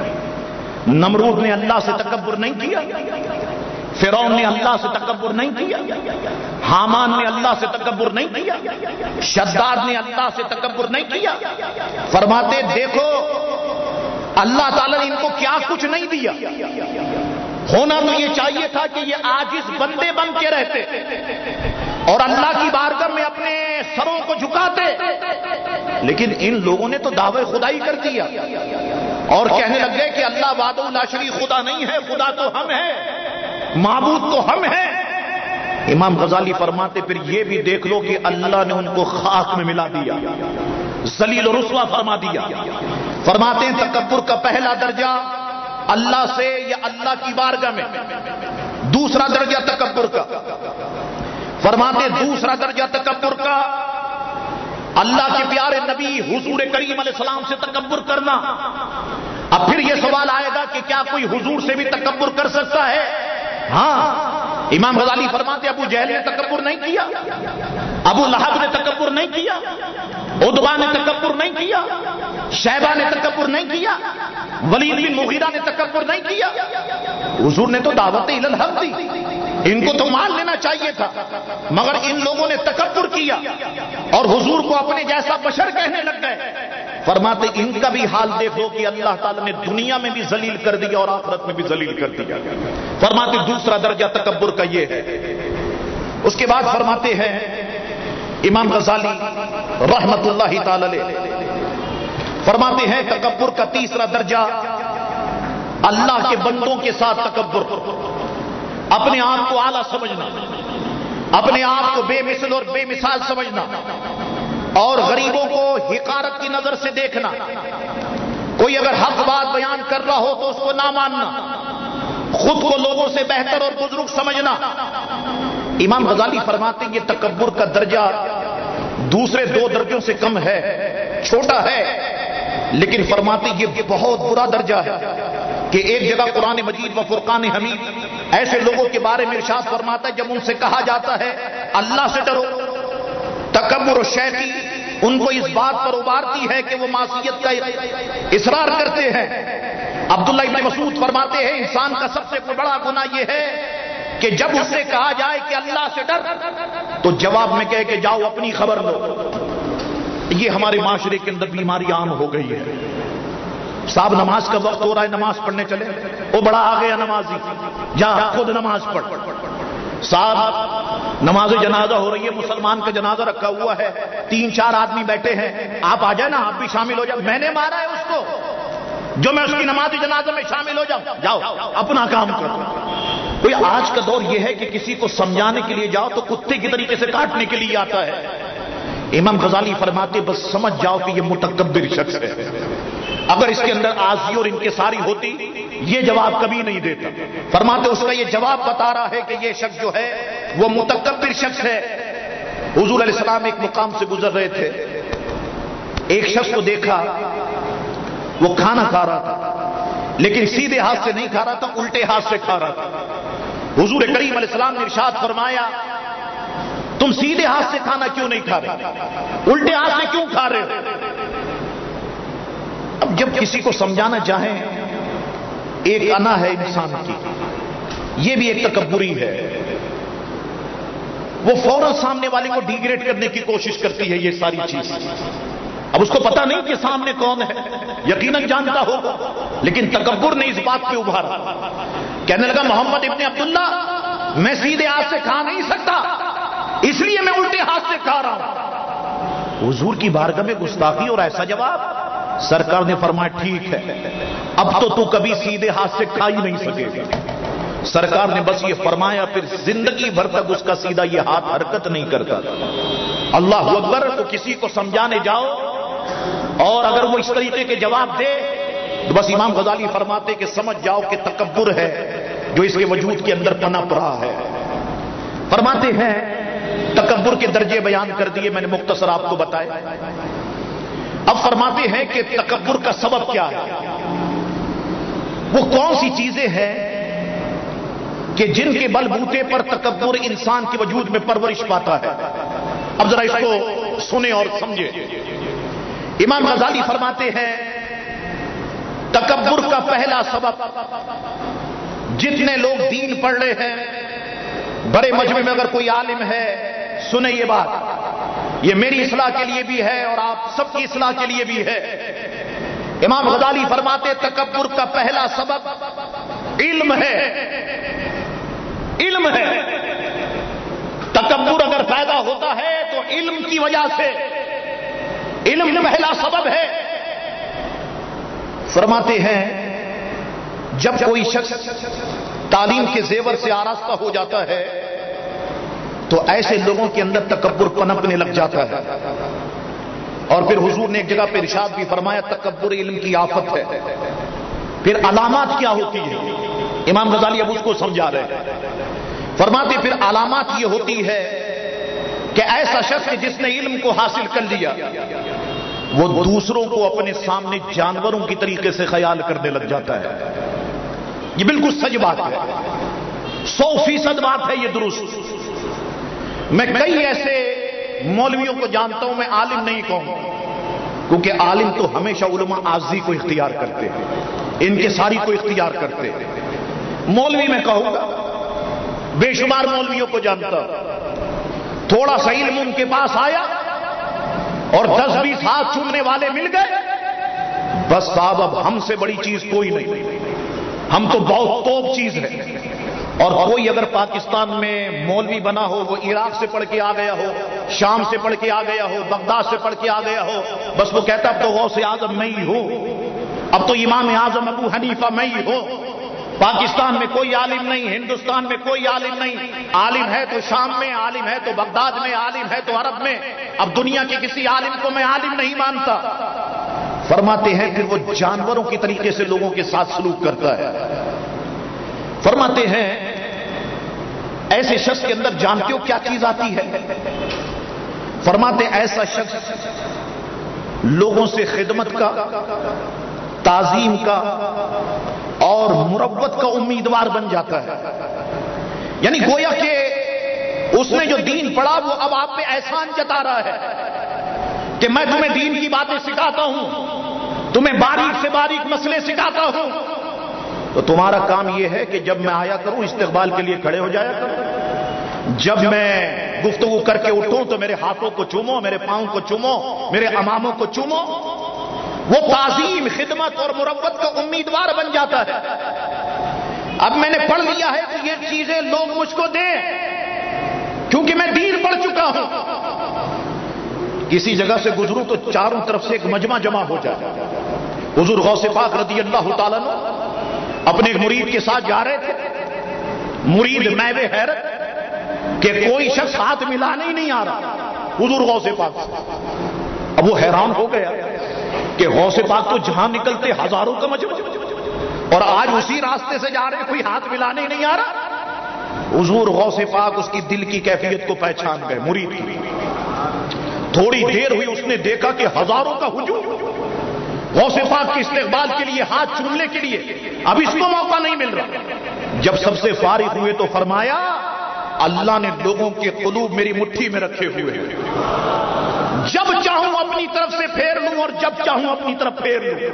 نمرود نے اللہ سے تکبر نہیں کیا؟ فرعون نے اللہ سے تکبر نہیں کیا؟ حامان نے اللہ سے تکبر نہیں کیا؟ شداد نے اللہ سے تکبر نہیں کیا؟ فرماتے دیکھو اللہ تعالیٰ نے ان کو کیا کچھ نہیں دیا. ہونا تو یہ چاہیے تھا کہ یہ عاجز بندے بن کے رہتے اور اللہ کی بارگاہ میں اپنے سروں کو جھکاتے، لیکن ان لوگوں نے تو دعوی خدائی کر دیا اور کہنے لگ گئے کہ اللہ وحدہ لا شریک خدا نہیں ہے، خدا تو ہم ہیں، معبود تو ہم ہیں. امام غزالی فرماتے پھر یہ بھی دیکھ لو کہ اللہ نے ان کو خاک میں ملا دیا، ذلیل و رسوا فرما دیا. فرماتے ہیں تکبر کا پہلا درجہ اللہ سے یا اللہ کی بارگاہ میں. دوسرا درجہ تکبر کا فرماتے دوسرا درجہ تکبر کا اللہ کے پیارے نبی حضور کریم علیہ السلام سے تکبر کرنا. اب پھر یہ سوال آئے گا کہ کیا کوئی حضور سے بھی تکبر کر سکتا ہے؟ ہاں. امام غزالی فرماتے ابو جہل نے تکبر نہیں کیا، ابو لہب نے تکبر نہیں کیا، عتبہ نے تکبر نہیں کیا، شیبہ نے تکبر نہیں کیا، ولید بن مغیرہ نے تکبر نہیں کیا. حضور نے تو دعوت الی الحق دی، ان کو تو مان لینا چاہیے تھا، مگر ان لوگوں نے تکبر کیا اور حضور کو اپنے جیسا بشر کہنے لگ گئے. فرماتے ان کا بھی حال دیکھو کہ اللہ تعالیٰ نے دنیا میں بھی ذلیل کر دیا اور آخرت میں بھی ذلیل کر دیا. فرماتے دوسرا درجہ تکبر کا یہ ہے. اس کے بعد فرماتے ہیں امام غزالی رحمت اللہ تعالی علیہ فرماتے ہیں تکبر کا تیسرا درجہ اللہ کے بندوں کے ساتھ تکبر، اپنے آپ کو اعلیٰ سمجھنا، اپنے آپ کو بے مثل اور بے مثال سمجھنا اور غریبوں کو حقارت کی نظر سے دیکھنا. کوئی اگر حق بات بیان کر رہا ہو تو اس کو نہ ماننا، خود کو لوگوں سے بہتر اور بزرگ سمجھنا. امام غزالی فرماتے ہیں یہ تکبر کا درجہ دوسرے دو درجوں سے کم ہے، چھوٹا ہے، لیکن فرماتے ہیں یہ بہت برا درجہ ہے کہ ایک جگہ قرآن مجید و فرقان حمید ایسے لوگوں کے بارے میں ارشاد فرماتا ہے جب ان سے کہا جاتا ہے اللہ سے ڈرو، تکبر و شیخی ان کو اس بات پر ابارتی ہے کہ وہ معصیت کا اصرار کرتے ہیں. عبداللہ ابن مسعود فرماتے ہیں انسان کا سب سے بڑا گناہ یہ ہے کہ جب اس سے کہا جائے کہ اللہ سے ڈر تو جواب میں کہے کہ جاؤ اپنی خبر لو. یہ ہمارے معاشرے کے اندر بیماری عام ہو گئی ہے. صاحب نماز کا وقت ہو رہا ہے، نماز پڑھنے چلے، وہ بڑا آ گیا نمازی، جا خود نماز پڑھ. صاحب نماز جنازہ ہو رہی ہے، مسلمان کا جنازہ رکھا ہوا ہے، 3-4 آدمی بیٹھے ہیں، آپ آ جائیں نا، آپ بھی شامل ہو جائیں. میں نے مارا ہے اس کو جو میں اس کی نماز جنازہ میں شامل ہو جاؤں؟ جاؤ اپنا کام کرو. کوئی آج کا دور یہ ہے کہ کسی کو سمجھانے کے لیے جاؤ تو کتے کی طریقے سے کاٹنے کے لیے آتا ہے. امام غزالی فرماتے بس سمجھ جاؤ کہ یہ متکبر شخص ہے. اگر اس کے اندر عاجزی اور انکساری ہوتی یہ جواب کبھی نہیں دیتا. فرماتے اس کا یہ جواب بتا رہا ہے کہ یہ شخص جو ہے وہ متکبر شخص ہے. حضور علیہ السلام ایک مقام سے گزر رہے تھے، ایک شخص کو دیکھا وہ کھانا کھا رہا تھا، لیکن سیدھے ہاتھ سے نہیں کھا رہا تھا، الٹے ہاتھ سے کھا رہا تھا. حضور کریم علیہ السلام نے ارشاد فرمایا تم سیدھے ہاتھ سے کھانا کیوں نہیں کھا رہے، الٹے ہاتھ سے کیوں کھا رہے ہو؟ اب جب کسی کو سمجھانا چاہیں، ایک انا ہے انسان کی، یہ بھی ایک تکبری ہے، وہ فوراً سامنے والے کو ڈیگریڈ کرنے کی کوشش کرتی ہے. یہ ساری چیز اب اس کو پتا نہیں کہ سامنے کون ہے، یقیناً جانتا ہوگا، لیکن تکبر نے اس بات پہ ابھارا. کہنے لگا محمد ابن عبداللہ میں سیدھے ہاتھ سے کھا نہیں سکتا، اس لیے میں الٹے ہاتھ سے کھا رہا ہوں. حضور کی بارگاہ میں گستاخی اور ایسا جواب. سرکار نے فرمایا ٹھیک ہے، اب تو کبھی سیدھے ہاتھ سے کھا ہی نہیں سکے گا. سرکار نے بس یہ فرمایا، پھر زندگی بھر تک اس کا سیدھا یہ ہاتھ حرکت نہیں کرتا. اللہ اکبر. تو کسی کو سمجھانے جاؤ اور اگر وہ اس طریقے کے جواب دے تو بس امام غزالی فرماتے کہ سمجھ جاؤ کہ تکبر ہے جو اس کے وجود کے اندر پنپ رہا ہے. فرماتے ہیں تکبر کے درجے بیان کر دیے میں نے، مختصر آپ کو بتائے. اب فرماتے ہیں کہ تکبر کا سبب کیا ہے، وہ کون سی چیزیں ہیں کہ جن کے بل بوتے پر تکبر انسان کے وجود میں پرورش پاتا ہے. اب ذرا اس کو سنیں اور سمجھیں. امام غزالی فرماتے ہیں تکبر کا پہلا سبب، جتنے لوگ دین پڑھ رہے ہیں، بڑے مجمع میں اگر کوئی عالم ہے، سنیں یہ بات، یہ میری اصلاح کے لیے بھی ہے اور آپ سب کی اصلاح کے لیے بھی ہے. امام غزالی فرماتے تکبر کا پہلا سبب علم ہے. علم ہے. تکبر اگر پیدا ہوتا ہے تو علم کی وجہ سے، علم پہلا سبب ہے. فرماتے ہیں جب کوئی شخص تعلیم کے زیور سے آراستہ ہو جاتا ہے تو ایسے لوگوں کے اندر تکبر پنپنے لگ جاتا ہے. اور پھر حضور نے ایک جگہ پہ ارشاد بھی فرمایا تکبر علم کی آفت ہے. پھر علامات کیا ہوتی ہے؟ امام غزالی اب اس کو سمجھا رہے ہیں. فرماتے پھر علامات یہ ہوتی ہے کہ ایسا شخص جس نے علم کو حاصل کر لیا وہ دوسروں کو اپنے سامنے جانوروں کی طریقے سے خیال کرنے لگ جاتا ہے. یہ بالکل سچ بات ہے، 100% بات ہے یہ درست. میں کئی ایسے مولویوں کو جانتا ہوں، میں عالم نہیں کہوں کیونکہ عالم تو ہمیشہ علماء عاجزی کو اختیار کرتے ہیں، انکساری کو اختیار کرتے ہیں. مولوی میں کہوں گا بے شمار مولویوں کو جانتا ہوں، تھوڑا سا علم ان کے پاس آیا اور 10-20 ہاتھ چومنے والے مل گئے، بس صاحب اب ہم سے بڑی چیز کوئی نہیں، ہم تو بہت توپ چیز ہے. اور کوئی اگر پاکستان میں مولوی بنا ہو، وہ عراق سے پڑھ کے آ گیا ہو، شام سے پڑھ کے آ گیا ہو، بغداد سے پڑھ کے آ گیا ہو، بس وہ کہتا اب تو غوث اعظم میں ہی ہوں، اب تو امام اعظم ابو حنیفہ میں ہی ہوں. پاکستان میں کوئی عالم نہیں، ہندوستان میں کوئی عالم نہیں. عالم ہے تو شام میں، عالم ہے تو بغداد میں، عالم ہے تو عرب میں. اب دنیا کے کسی عالم کو میں عالم نہیں مانتا. فرماتے ہیں پھر وہ جانوروں کی طریقے سے لوگوں کے ساتھ سلوک کرتا ہے. فرماتے ہیں ایسے شخص کے اندر جانتے ہو کیا چیز آتی ہے؟ فرماتے ہیں ایسا شخص لوگوں سے خدمت کا، تعظیم کا اور مربت کا امیدوار بن جاتا ہے. یعنی گویا کہ اس نے جو دین پڑھا وہ اب آپ پہ احسان جتا رہا ہے کہ میں تمہیں دین کی باتیں سکھاتا ہوں، تمہیں باریک سے باریک مسئلے سکھاتا ہوں. تو تمہارا کام یہ ہے کہ جب میں آیا کروں استقبال کے لیے کھڑے ہو جایا کروں، جب میں گفتگو کر کے اٹھوں تو میرے ہاتھوں کو چومو، میرے پاؤں کو چومو، میرے اماموں کو چومو. وہ تعظیم، خدمت اور مربت کا امیدوار بن جاتا ہے. اب میں نے پڑھ لیا ہے کہ یہ چیزیں لوگ مجھ کو دیں کیونکہ میں دین پڑھ چکا ہوں. کسی جگہ سے گزروں تو چاروں طرف سے ایک مجمع جمع ہو جائے. حضور غوث پاک رضی اللہ تعالیٰ اپنے ایک مرید کے ساتھ جا رہے تھے. مرید میوے حیرت کہ کوئی شخص ہاتھ ملانے ہی نہیں آ رہا حضور غوث پاک سے. اب وہ حیران ہو گیا کہ غوث پاک تو جہاں نکلتے ہزاروں کا مجمع اور آج اسی راستے سے جا رہے ہیں, کوئی ہاتھ ملانے ہی نہیں آ رہا. حضور غوث پاک اس کی دل کی کیفیت کو پہچان گئے. مرید کی تھوڑی دیر ہوئی, اس نے دیکھا کہ ہزاروں کا ہجوم غوث پاک کے استقبال کے لیے, ہاتھ چومنے کے لیے. اب اس کو موقع نہیں مل رہا. جب سب سے فارغ ہوئے تو فرمایا اللہ نے لوگوں کے قلوب میری مٹھی میں رکھے ہوئے ہیں. جب چاہوں اپنی طرف سے پھیر لوں اور جب چاہوں اپنی طرف پھیر لوں.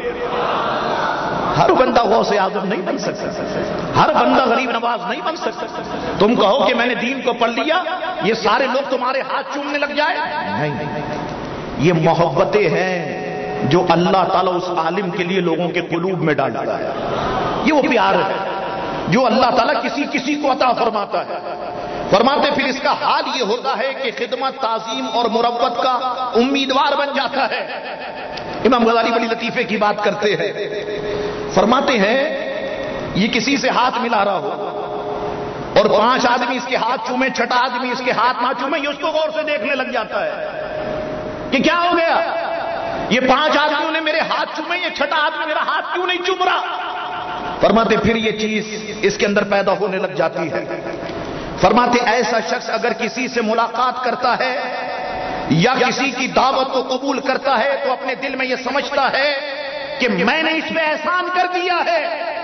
ہر بندہ غوث اعظم نہیں بن سکتا, ہر بندہ غریب نواز نہیں بن سکتا. تم کہو کہ میں نے دین کو پڑھ لیا, یہ سارے لوگ تمہارے ہاتھ چومنے لگ جائے. نہیں, یہ محبتیں ہیں جو اللہ تعالیٰ اس عالم کے لیے لوگوں کے قلوب میں ڈالتا ہے. یہ وہ پیار ہے جو اللہ تعالیٰ کسی کسی کو عطا فرماتا ہے. فرماتے پھر اس کا حال یہ ہوتا ہے کہ خدمت, تعظیم اور مربت کا امیدوار بن جاتا ہے. امام غزالی بڑی لطیفے کی بات کرتے ہیں. فرماتے ہیں یہ کسی سے ہاتھ ملا رہا ہو اور 5 آدمی اس کے ہاتھ چومے, 6 آدمی اس کے ہاتھ نہ چومے, یہ اس کو غور سے دیکھنے لگ جاتا ہے کہ کیا ہو گیا, یہ 5 آدمیوں نے میرے ہاتھ چومے, یہ 6 آدمی میرا ہاتھ کیوں نہیں چوم رہا. فرماتے پھر یہ چیز اس کے اندر پیدا ہونے لگ جاتی ہے. فرماتے ایسا شخص اگر کسی سے ملاقات کرتا ہے یا کسی کی دعوت کو قبول کرتا ہے تو اپنے دل میں یہ سمجھتا ہے کہ میں نے اس میں احسان کر دیا ہے,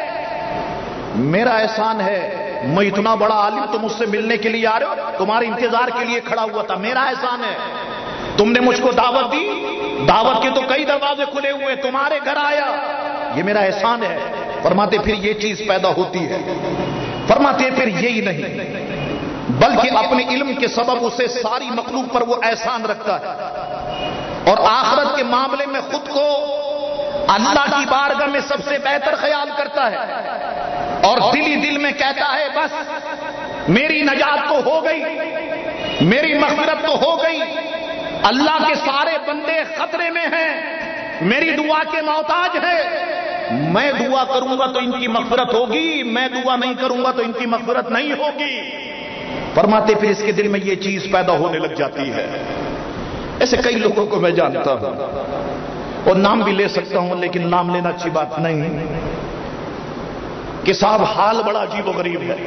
میرا احسان ہے, میں اتنا بڑا عالم, تم مجھ سے ملنے کے لیے آ رہے ہو, تمہارے انتظار کے لیے کھڑا ہوا تھا, میرا احسان ہے. تم نے مجھ کو دعوت دی, دعوت کے تو کئی دروازے کھلے ہوئے, تمہارے گھر آیا, یہ میرا احسان ہے. فرماتے پھر یہ چیز پیدا ہوتی ہے. فرماتے پھر یہی نہیں بلکہ اپنے علم کے سبب اسے ساری مخلوق پر وہ احسان رکھتا ہے اور آخرت کے معاملے میں خود کو اللہ کی بارگاہ میں سب سے بہتر خیال کرتا ہے اور دل ہی دل میں کہتا ہے بس میری نجات تو ہو گئی, میری مغفرت تو ہو گئی, اللہ کے سارے بندے خطرے میں ہیں, میری دعا کے محتاج ہے, میں دعا کروں گا تو ان کی مغفرت ہوگی, میں دعا نہیں کروں گا تو ان کی مغفرت نہیں ہوگی. فرماتے پھر اس کے دل میں یہ چیز پیدا ہونے لگ جاتی ہے. ایسے کئی لوگوں کو میں جانتا ہوں اور نام بھی لے سکتا ہوں, لیکن نام لینا اچھی بات نہیں کہ صاحب حال بڑا عجیب و غریب ہے.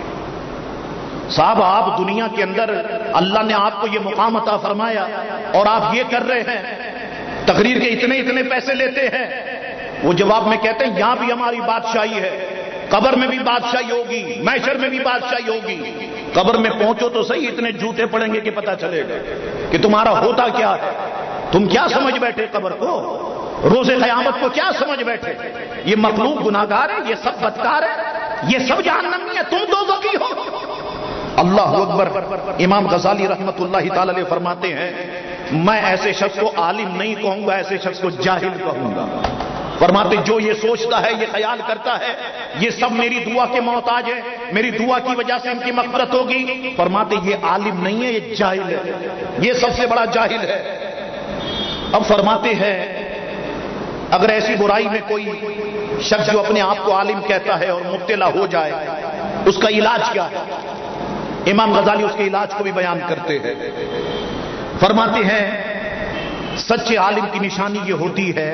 صاحب آپ دنیا کے اندر اللہ نے آپ کو یہ مقام عطا فرمایا اور آپ یہ کر رہے ہیں, تقریر کے اتنے پیسے لیتے ہیں. وہ جواب میں کہتے ہیں یہاں بھی ہماری بادشاہی ہے, قبر میں بھی بادشاہی ہوگی, محشر میں بھی بادشاہی ہوگی. قبر میں پہنچو تو صحیح, اتنے جوتے پڑیں گے کہ پتہ چلے گا کہ تمہارا ہوتا کیا ہے. تم کیا سمجھ بیٹھے قبر کو, روز قیامت کو کیا سمجھ بیٹھے. یہ مخلوق گناہگار ہے, یہ سب بدکار ہے, یہ سب جہنمی ہے, تم دوزخی ہو. اللہ اکبر. امام غزالی رحمت اللہ تعالی علیہ فرماتے ہیں میں ایسے شخص کو عالم نہیں کہوں گا, ایسے شخص کو جاہل کہوں گا. فرماتے جو یہ سوچتا ہے, یہ خیال کرتا ہے یہ سب میری دعا کے محتاج ہے, میری دعا کی وجہ سے ان کی مغفرت ہوگی, فرماتے یہ عالم نہیں ہے, یہ جاہل ہے, یہ سب سے بڑا جاہل ہے. اب فرماتے ہیں اگر ایسی برائی میں کوئی شخص جو اپنے آپ کو عالم کہتا ہے اور مبتلا ہو جائے, اس کا علاج کیا ہے؟ امام غزالی اس کے علاج کو بھی بیان کرتے ہیں. فرماتے ہیں سچے عالم کی نشانی یہ ہوتی ہے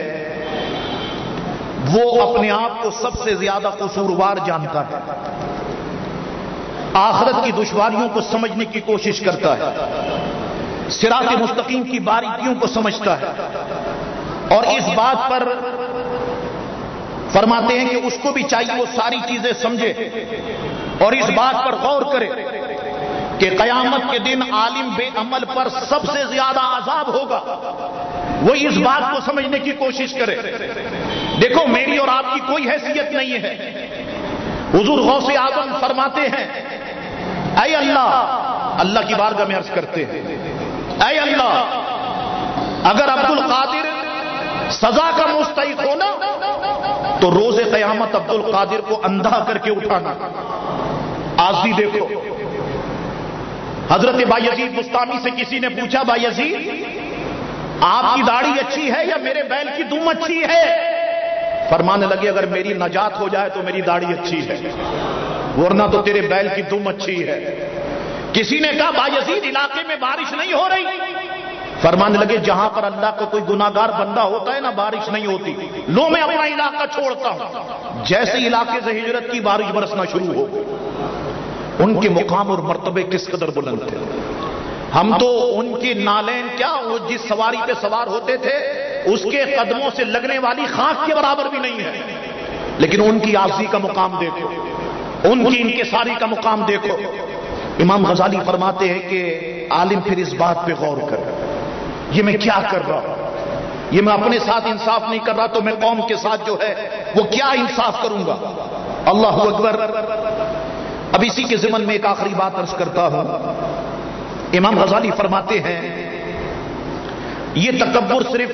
وہ اپنے آپ کو سب سے زیادہ قصوروار جانتا ہے, آخرت کی دشواریوں کو سمجھنے کی کوشش کرتا ہے, صراط مستقیم کی باریکیوں کو سمجھتا ہے اور اس بات پر فرماتے ہیں کہ اس کو بھی چاہیے وہ ساری چیزیں سمجھے اور اس بات پر غور کرے کہ قیامت کے دن عالم بے عمل پر سب سے زیادہ عذاب ہوگا. وہ اس بات کو سمجھنے کی کوشش کرے. دیکھو میری اور آپ کی کوئی حیثیت نہیں ہے. حضور غوث اعظم فرماتے ہیں اے اللہ, اللہ کی بارگاہ میں عرض کرتے ہیں اے اللہ اگر عبد القادر سزا کا مستحق ہونا تو روز قیامت عبد القادر کو اندھا کر کے اٹھانا. آج بھی دیکھو حضرت بایزید بستامی سے کسی نے پوچھا بایزید آپ کی داڑھی اچھی ہے یا میرے بیل کی دم اچھی ہے؟ فرمانے لگے اگر میری نجات ہو جائے تو میری داڑھی اچھی ہے، ورنہ تو تیرے بیل کی دم اچھی ہے۔ کسی نے کہا بایزید علاقے میں بارش نہیں ہو رہی؟ فرمانے لگے جہاں پر اللہ کو کوئی گناہگار بندہ ہوتا ہے نا بارش نہیں ہوتی، لو میں اپنا علاقہ چھوڑتا ہوں۔ جیسے علاقے سے ہجرت کی بارش برسنا شروع ہو گئی۔ ان کے مقام اور مرتبے کس قدر بلند تھے، ہم تو ان کی نالین کیا، وہ جس سواری پہ سوار ہوتے تھے اس کے قدموں سے لگنے والی خاک کے برابر بھی نہیں ہے، لیکن ان کی عاجزی کا مقام دیکھو، ان کی انکساری کا مقام دیکھو۔ امام غزالی فرماتے ہیں کہ عالم پھر اس بات پہ غور کر، یہ میں کیا کر رہا ہوں، یہ میں اپنے ساتھ انصاف نہیں کر رہا تو میں قوم کے ساتھ جو ہے وہ کیا انصاف کروں گا۔ اللہ اکبر۔ اب اسی کے ضمن میں ایک آخری بات عرض کرتا ہوں۔ امام غزالی فرماتے ہیں یہ تکبر صرف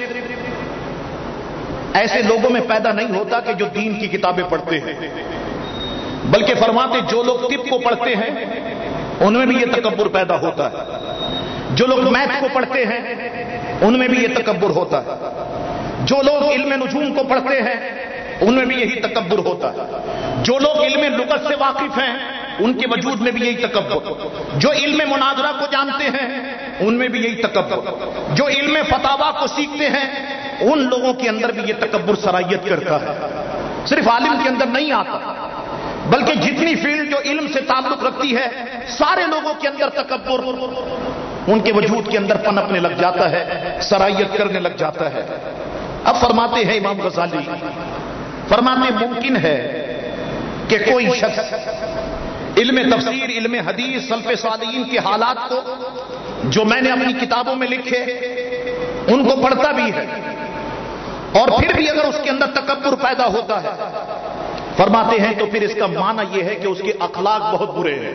ایسے لوگوں میں پیدا نہیں ہوتا کہ جو دین کی کتابیں پڑھتے ہیں، بلکہ فرماتے جو لوگ طب کو پڑھتے ہیں ان میں بھی یہ تکبر پیدا ہوتا ہے، جو لوگ میتھ کو پڑھتے ہیں ان میں بھی یہ تکبر ہوتا ہے، جو لوگ علم نجوم کو پڑھتے ہیں ان میں بھی یہی تکبر ہوتا ہے، جو لوگ علم لغت سے واقف ہیں ان کے وجود میں بھی یہی تکبر، جو علم مناظرہ کو جانتے ہیں ان میں بھی یہی تکبر، جو علم فتاوا کو سیکھتے ہیں ان لوگوں کے اندر بھی یہ تکبر سرایت کرتا ہے۔ صرف عالم کے اندر نہیں آتا، بلکہ جتنی فیلڈ جو علم سے تعلق رکھتی ہے سارے لوگوں کے اندر تکبر ان کے وجود کے اندر پنپنے لگ جاتا ہے، سرایت کرنے لگ جاتا ہے۔ اب فرماتے ہیں امام غزالی، فرماتے ممکن ہے کہ کوئی شخص علم تفسیر، علم حدیث، سلف صالحین کے حالات کو جو میں نے اپنی کتابوں میں لکھے ان کو پڑھتا بھی ہے، اور پھر بھی اگر اس کے اندر تکبر پیدا ہوتا ہے، فرماتے ہیں تو پھر اس کا معنی یہ ہے کہ اس کے اخلاق بہت برے ہیں،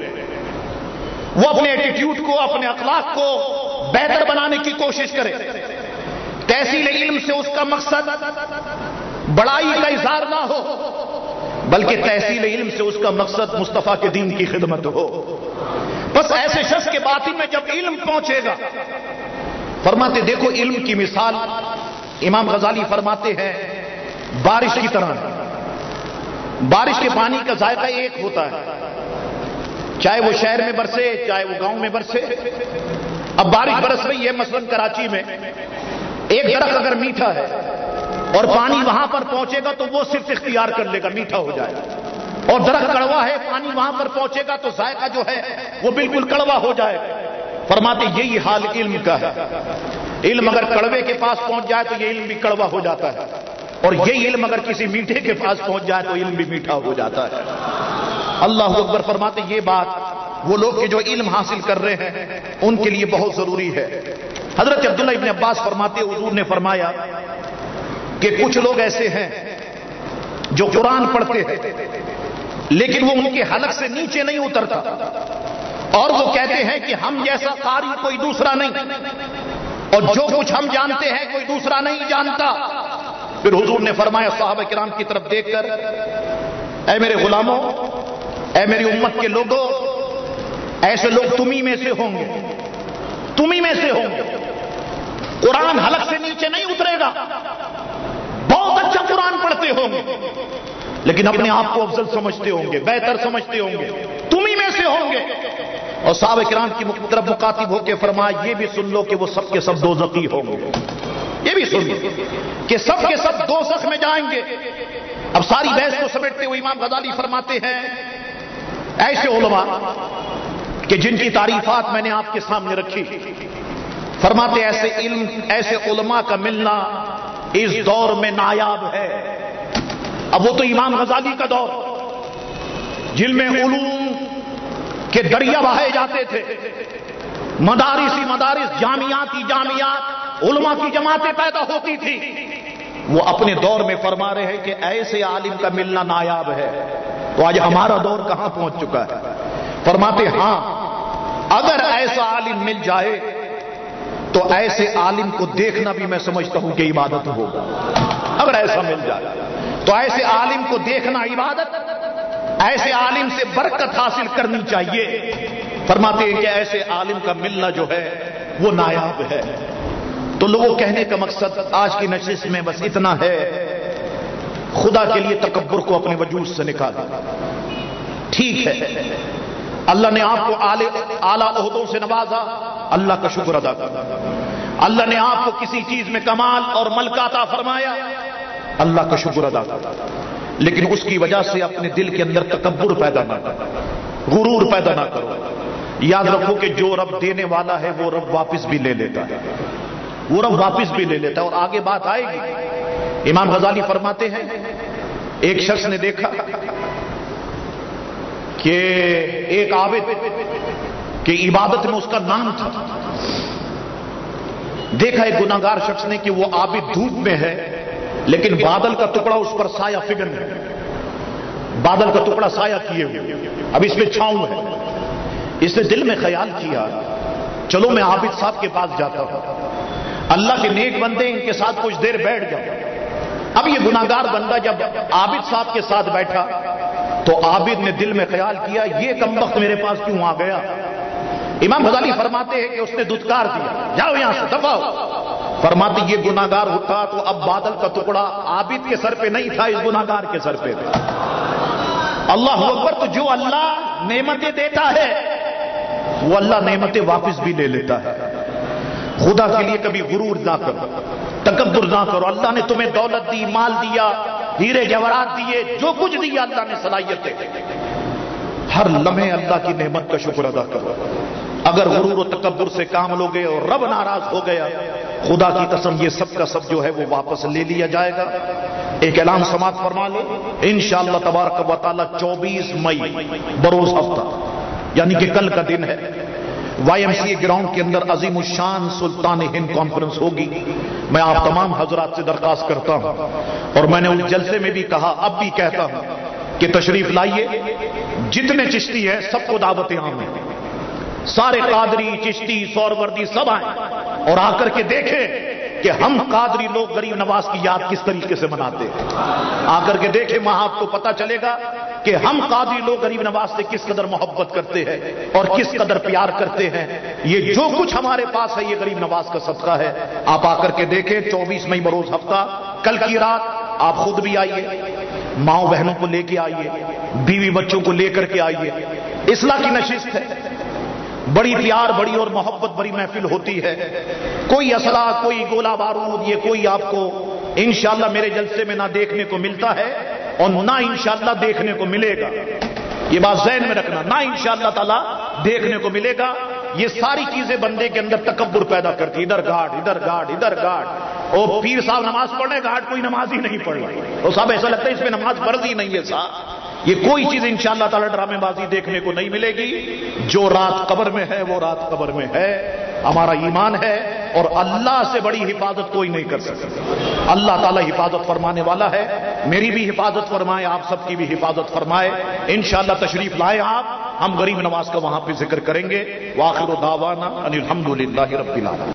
وہ اپنے ایٹیٹیوڈ کو، اپنے اخلاق کو بہتر بنانے کی کوشش کرے۔ تحصیل علم سے اس کا مقصد بڑائی کا اظہار نہ ہو، بلکہ تحصیل علم سے اس کا مقصد مصطفیٰ کے دین کی خدمت ہو۔ بس ایسے شخص کے باطن میں جب علم پہنچے گا، فرماتے دیکھو علم کی مثال امام غزالی فرماتے ہیں بارش کی طرح ہے۔ بارش کے پانی کا ذائقہ ایک ہوتا ہے، چاہے وہ شہر میں برسے چاہے وہ گاؤں میں برسے۔ اب بارش برس رہی ہے مثلا کراچی میں، ایک درخت اگر میٹھا ہے اور پانی وہاں پر پہنچے گا تو وہ صرف اختیار کر لے گا میٹھا ہو جائے، اور درخت کڑوا ہے پانی وہاں پر پہنچے گا تو ذائقہ جو ہے وہ بالکل کڑوا ہو جائے۔ فرماتے یہی حال علم کا ہے، علم اگر کڑوے کے پاس پہنچ جائے تو یہ علم بھی کڑوا ہو جاتا ہے، اور یہی علم اگر کسی میٹھے کے پاس پہنچ جائے تو علم بھی میٹھا ہو جاتا ہے۔ اللہ اکبر۔ فرماتے یہ بات وہ لوگ کہ جو علم حاصل کر رہے ہیں ان کے لیے بہت ضروری ہے۔ حضرت عبداللہ ابن عباس فرماتے حضور نے فرمایا کہ کچھ لوگ ایسے ہیں جو قرآن پڑھتے ہیں لیکن وہ ان کے حلق سے نیچے نہیں اترتا، اور وہ کہتے ہیں کہ ہم جیسا قاری کوئی دوسرا نہیں، اور جو کچھ ہم جانتے ہیں کوئی دوسرا نہیں جانتا۔ پھر حضور نے فرمایا صحابہ کرام کی طرف دیکھ کر، اے میرے غلاموں، اے میری امت کے لوگوں، ایسے لوگ تمہیں میں سے ہوں گے، تمہیں میں سے ہوں گے۔ قرآن حلق سے نیچے نہیں اترے گا، بہت اچھا قرآن پڑھتے ہوں گے لیکن اپنے آپ کو افضل سمجھتے ہوں گے، بہتر سمجھتے ہوں گے، تمہیں میں سے ہوں گے۔ اور صحابہ کرام کی طرف مخاطب ہو کے فرمایا یہ بھی سن لو کہ وہ سب کے سب دوزخی ہوں گے، یہ بھی سن لو کہ سب کے سب دوزخ میں جائیں گے۔ اب ساری بحث کو سمیٹتے ہوئے امام غزالی فرماتے ہیں ایسے علماء کہ جن کی تعریفات میں نے آپ کے سامنے رکھی، فرماتے ایسے علم، ایسے علماء کا ملنا اس دور میں نایاب ہے۔ اب وہ تو امام غزالی کا دور جن میں علوم کے دریا بہائے جاتے تھے، مدارس ہی مدارس، جامعات ہی جامعات، علماء کی جماعتیں پیدا ہوتی تھی۔ وہ اپنے دور میں فرما رہے ہیں کہ ایسے عالم کا ملنا نایاب ہے۔ تو آج ہمارا دور کہاں پہنچ چکا ہے؟ فرماتے ہاں اگر ایسا عالم مل جائے تو ایسے عالم کو دیکھنا بھی میں سمجھتا ہوں کہ عبادت ہوگا۔ اگر ایسا مل جائے تو ایسے عالم کو دیکھنا عبادت، ایسے عالم سے برکت حاصل کرنی چاہیے۔ فرماتے ہیں کہ ایسے عالم کا ملنا جو ہے وہ نایاب ہے. تو لوگوں کہنے کا مقصد آج کی نشست میں بس اتنا ہے، خدا کے لیے تکبر کو اپنے وجود سے نکالیں. ٹھیک ہے، اللہ نے آپ کو اعلیٰ عہدوں سے نوازا، اللہ کا شکر ادا کرنا. اللہ نے آپ کو کسی چیز میں کمال اور ملکہ عطا فرمایا، اللہ کا شکر ادا کرنا. لیکن اس کی وجہ سے اپنے دل کے اندر تکبر پیدا نہ کرو، غرور پیدا نہ کرو. یاد رکھو کہ جو رب دینے والا ہے وہ رب واپس بھی لے لیتا ہے، وہ رب واپس بھی لے لیتا ہے. اور آگے بات آئے گی. امام غزالی فرماتے ہیں ایک شخص نے دیکھا کہ ایک عابد کی عبادت میں اس کا نام تھا. دیکھا ایک گناہگار شخص نے کہ وہ عابد دھوپ میں ہے لیکن بادل کا ٹکڑا اس پر سایہ فگن ہے، بادل کا ٹکڑا سایہ کیے ہوئے، اب اس میں چھاؤں ہے. اس نے دل میں خیال کیا چلو میں عابد صاحب کے پاس جاتا ہوں، اللہ کے نیک بندے ان کے ساتھ کچھ دیر بیٹھ جاؤ. اب یہ گناہگار بندہ جب عابد صاحب کے ساتھ بیٹھا تو عابد نے دل میں خیال کیا یہ کمبخت میرے پاس کیوں آ گیا. امام غزالی فرماتے ہیں کہ اس نے دھتکار دیا جاؤ یہاں سے دفع ہو. فرماتے یہ گناہگار اٹھا تو اب بادل کا ٹکڑا عابد کے سر پہ نہیں تھا، اس گناہگار کے سر پہ تھا. اللہ اکبر. تو جو اللہ نعمتیں دیتا ہے وہ اللہ نعمتیں واپس بھی لے لیتا ہے. خدا کے لیے کبھی غرور نہ کرو، تکبر نہ کرو. اللہ نے تمہیں دولت دی، مال دیا، ہیرے جواہرات دیے، جو کچھ دیا اللہ نے صلاحیتیں، ہر لمحے اللہ کی نعمت کا شکر ادا کرو. اگر غرور و تکبر سے کام لوگے اور رب ناراض ہو گیا، خدا کی قسم یہ سب کا سب جو ہے وہ واپس لے لیا جائے گا. ایک اعلان سماعت فرما لو، انشاءاللہ تبارک و تعالی 24 مئی بروز ہفتہ یعنی کہ کل کا دن ہے، Y M C A ground کے اندر عظیم الشان سلطان ہند کانفرنس ہوگی. میں آپ تمام حضرات سے درخواست کرتا ہوں اور میں نے اس جلسے میں بھی کہا اب بھی کہتا ہوں کہ تشریف لائیے. جتنے چشتی ہیں سب کو دعوت عام ہے، سارے قادری چشتی سہروردی سب آئیں اور آ کر کے دیکھیں کہ ہم قادری لوگ غریب نواز کی یاد کس طریقے سے مناتے ہیں. آ کر کے دیکھیں وہاں آپ کو پتا چلے گا کہ ہم قادری لوگ غریب نواز سے کس قدر محبت کرتے ہیں اور کس قدر پیار کرتے ہیں. یہ جو کچھ ہمارے پاس ہے یہ غریب نواز کا صدقہ ہے. آپ آ کر کے دیکھیں 24 مئی بروز ہفتہ کل کی رات آپ خود بھی آئیے، ماؤں بہنوں کو لے کے آئیے، بیوی بچوں کو لے کر کے آئیے. اصلاح کی نشست ہے، بڑی پیار بڑی اور محبت بڑی محفل ہوتی ہے. کوئی اسلحہ کوئی گولہ بارود یہ کوئی آپ کو انشاءاللہ میرے جلسے میں نہ دیکھنے کو ملتا ہے اور نہ انشاءاللہ دیکھنے کو ملے گا. یہ بات ذہن میں رکھنا، نہ انشاءاللہ تعالی دیکھنے کو ملے گا. یہ ساری چیزیں بندے کے اندر تکبر پیدا کرتی، ادھر گاڑ ادھر گاڑ ادھر گاڑ. اور پیر صاحب نماز پڑھنے گاڑ کوئی نماز ہی نہیں پڑھ رہا، اور صاحب ایسا لگتا ہے اس میں نماز فرض ہی نہیں ہے. صاحب یہ کوئی چیز انشاءاللہ تعالی ڈرامے بازی دیکھنے کو نہیں ملے گی. جو رات قبر میں ہے وہ رات قبر میں ہے. ہمارا ایمان ہے اور اللہ سے بڑی حفاظت کوئی نہیں کر سکتا. اللہ تعالی حفاظت فرمانے والا ہے. میری بھی حفاظت فرمائے، آپ سب کی بھی حفاظت فرمائے. انشاءاللہ تشریف لائے آپ، ہم غریب نواز کا وہاں پہ ذکر کریں گے. وآخر دعوانا ان الحمدللہ رب العالمین.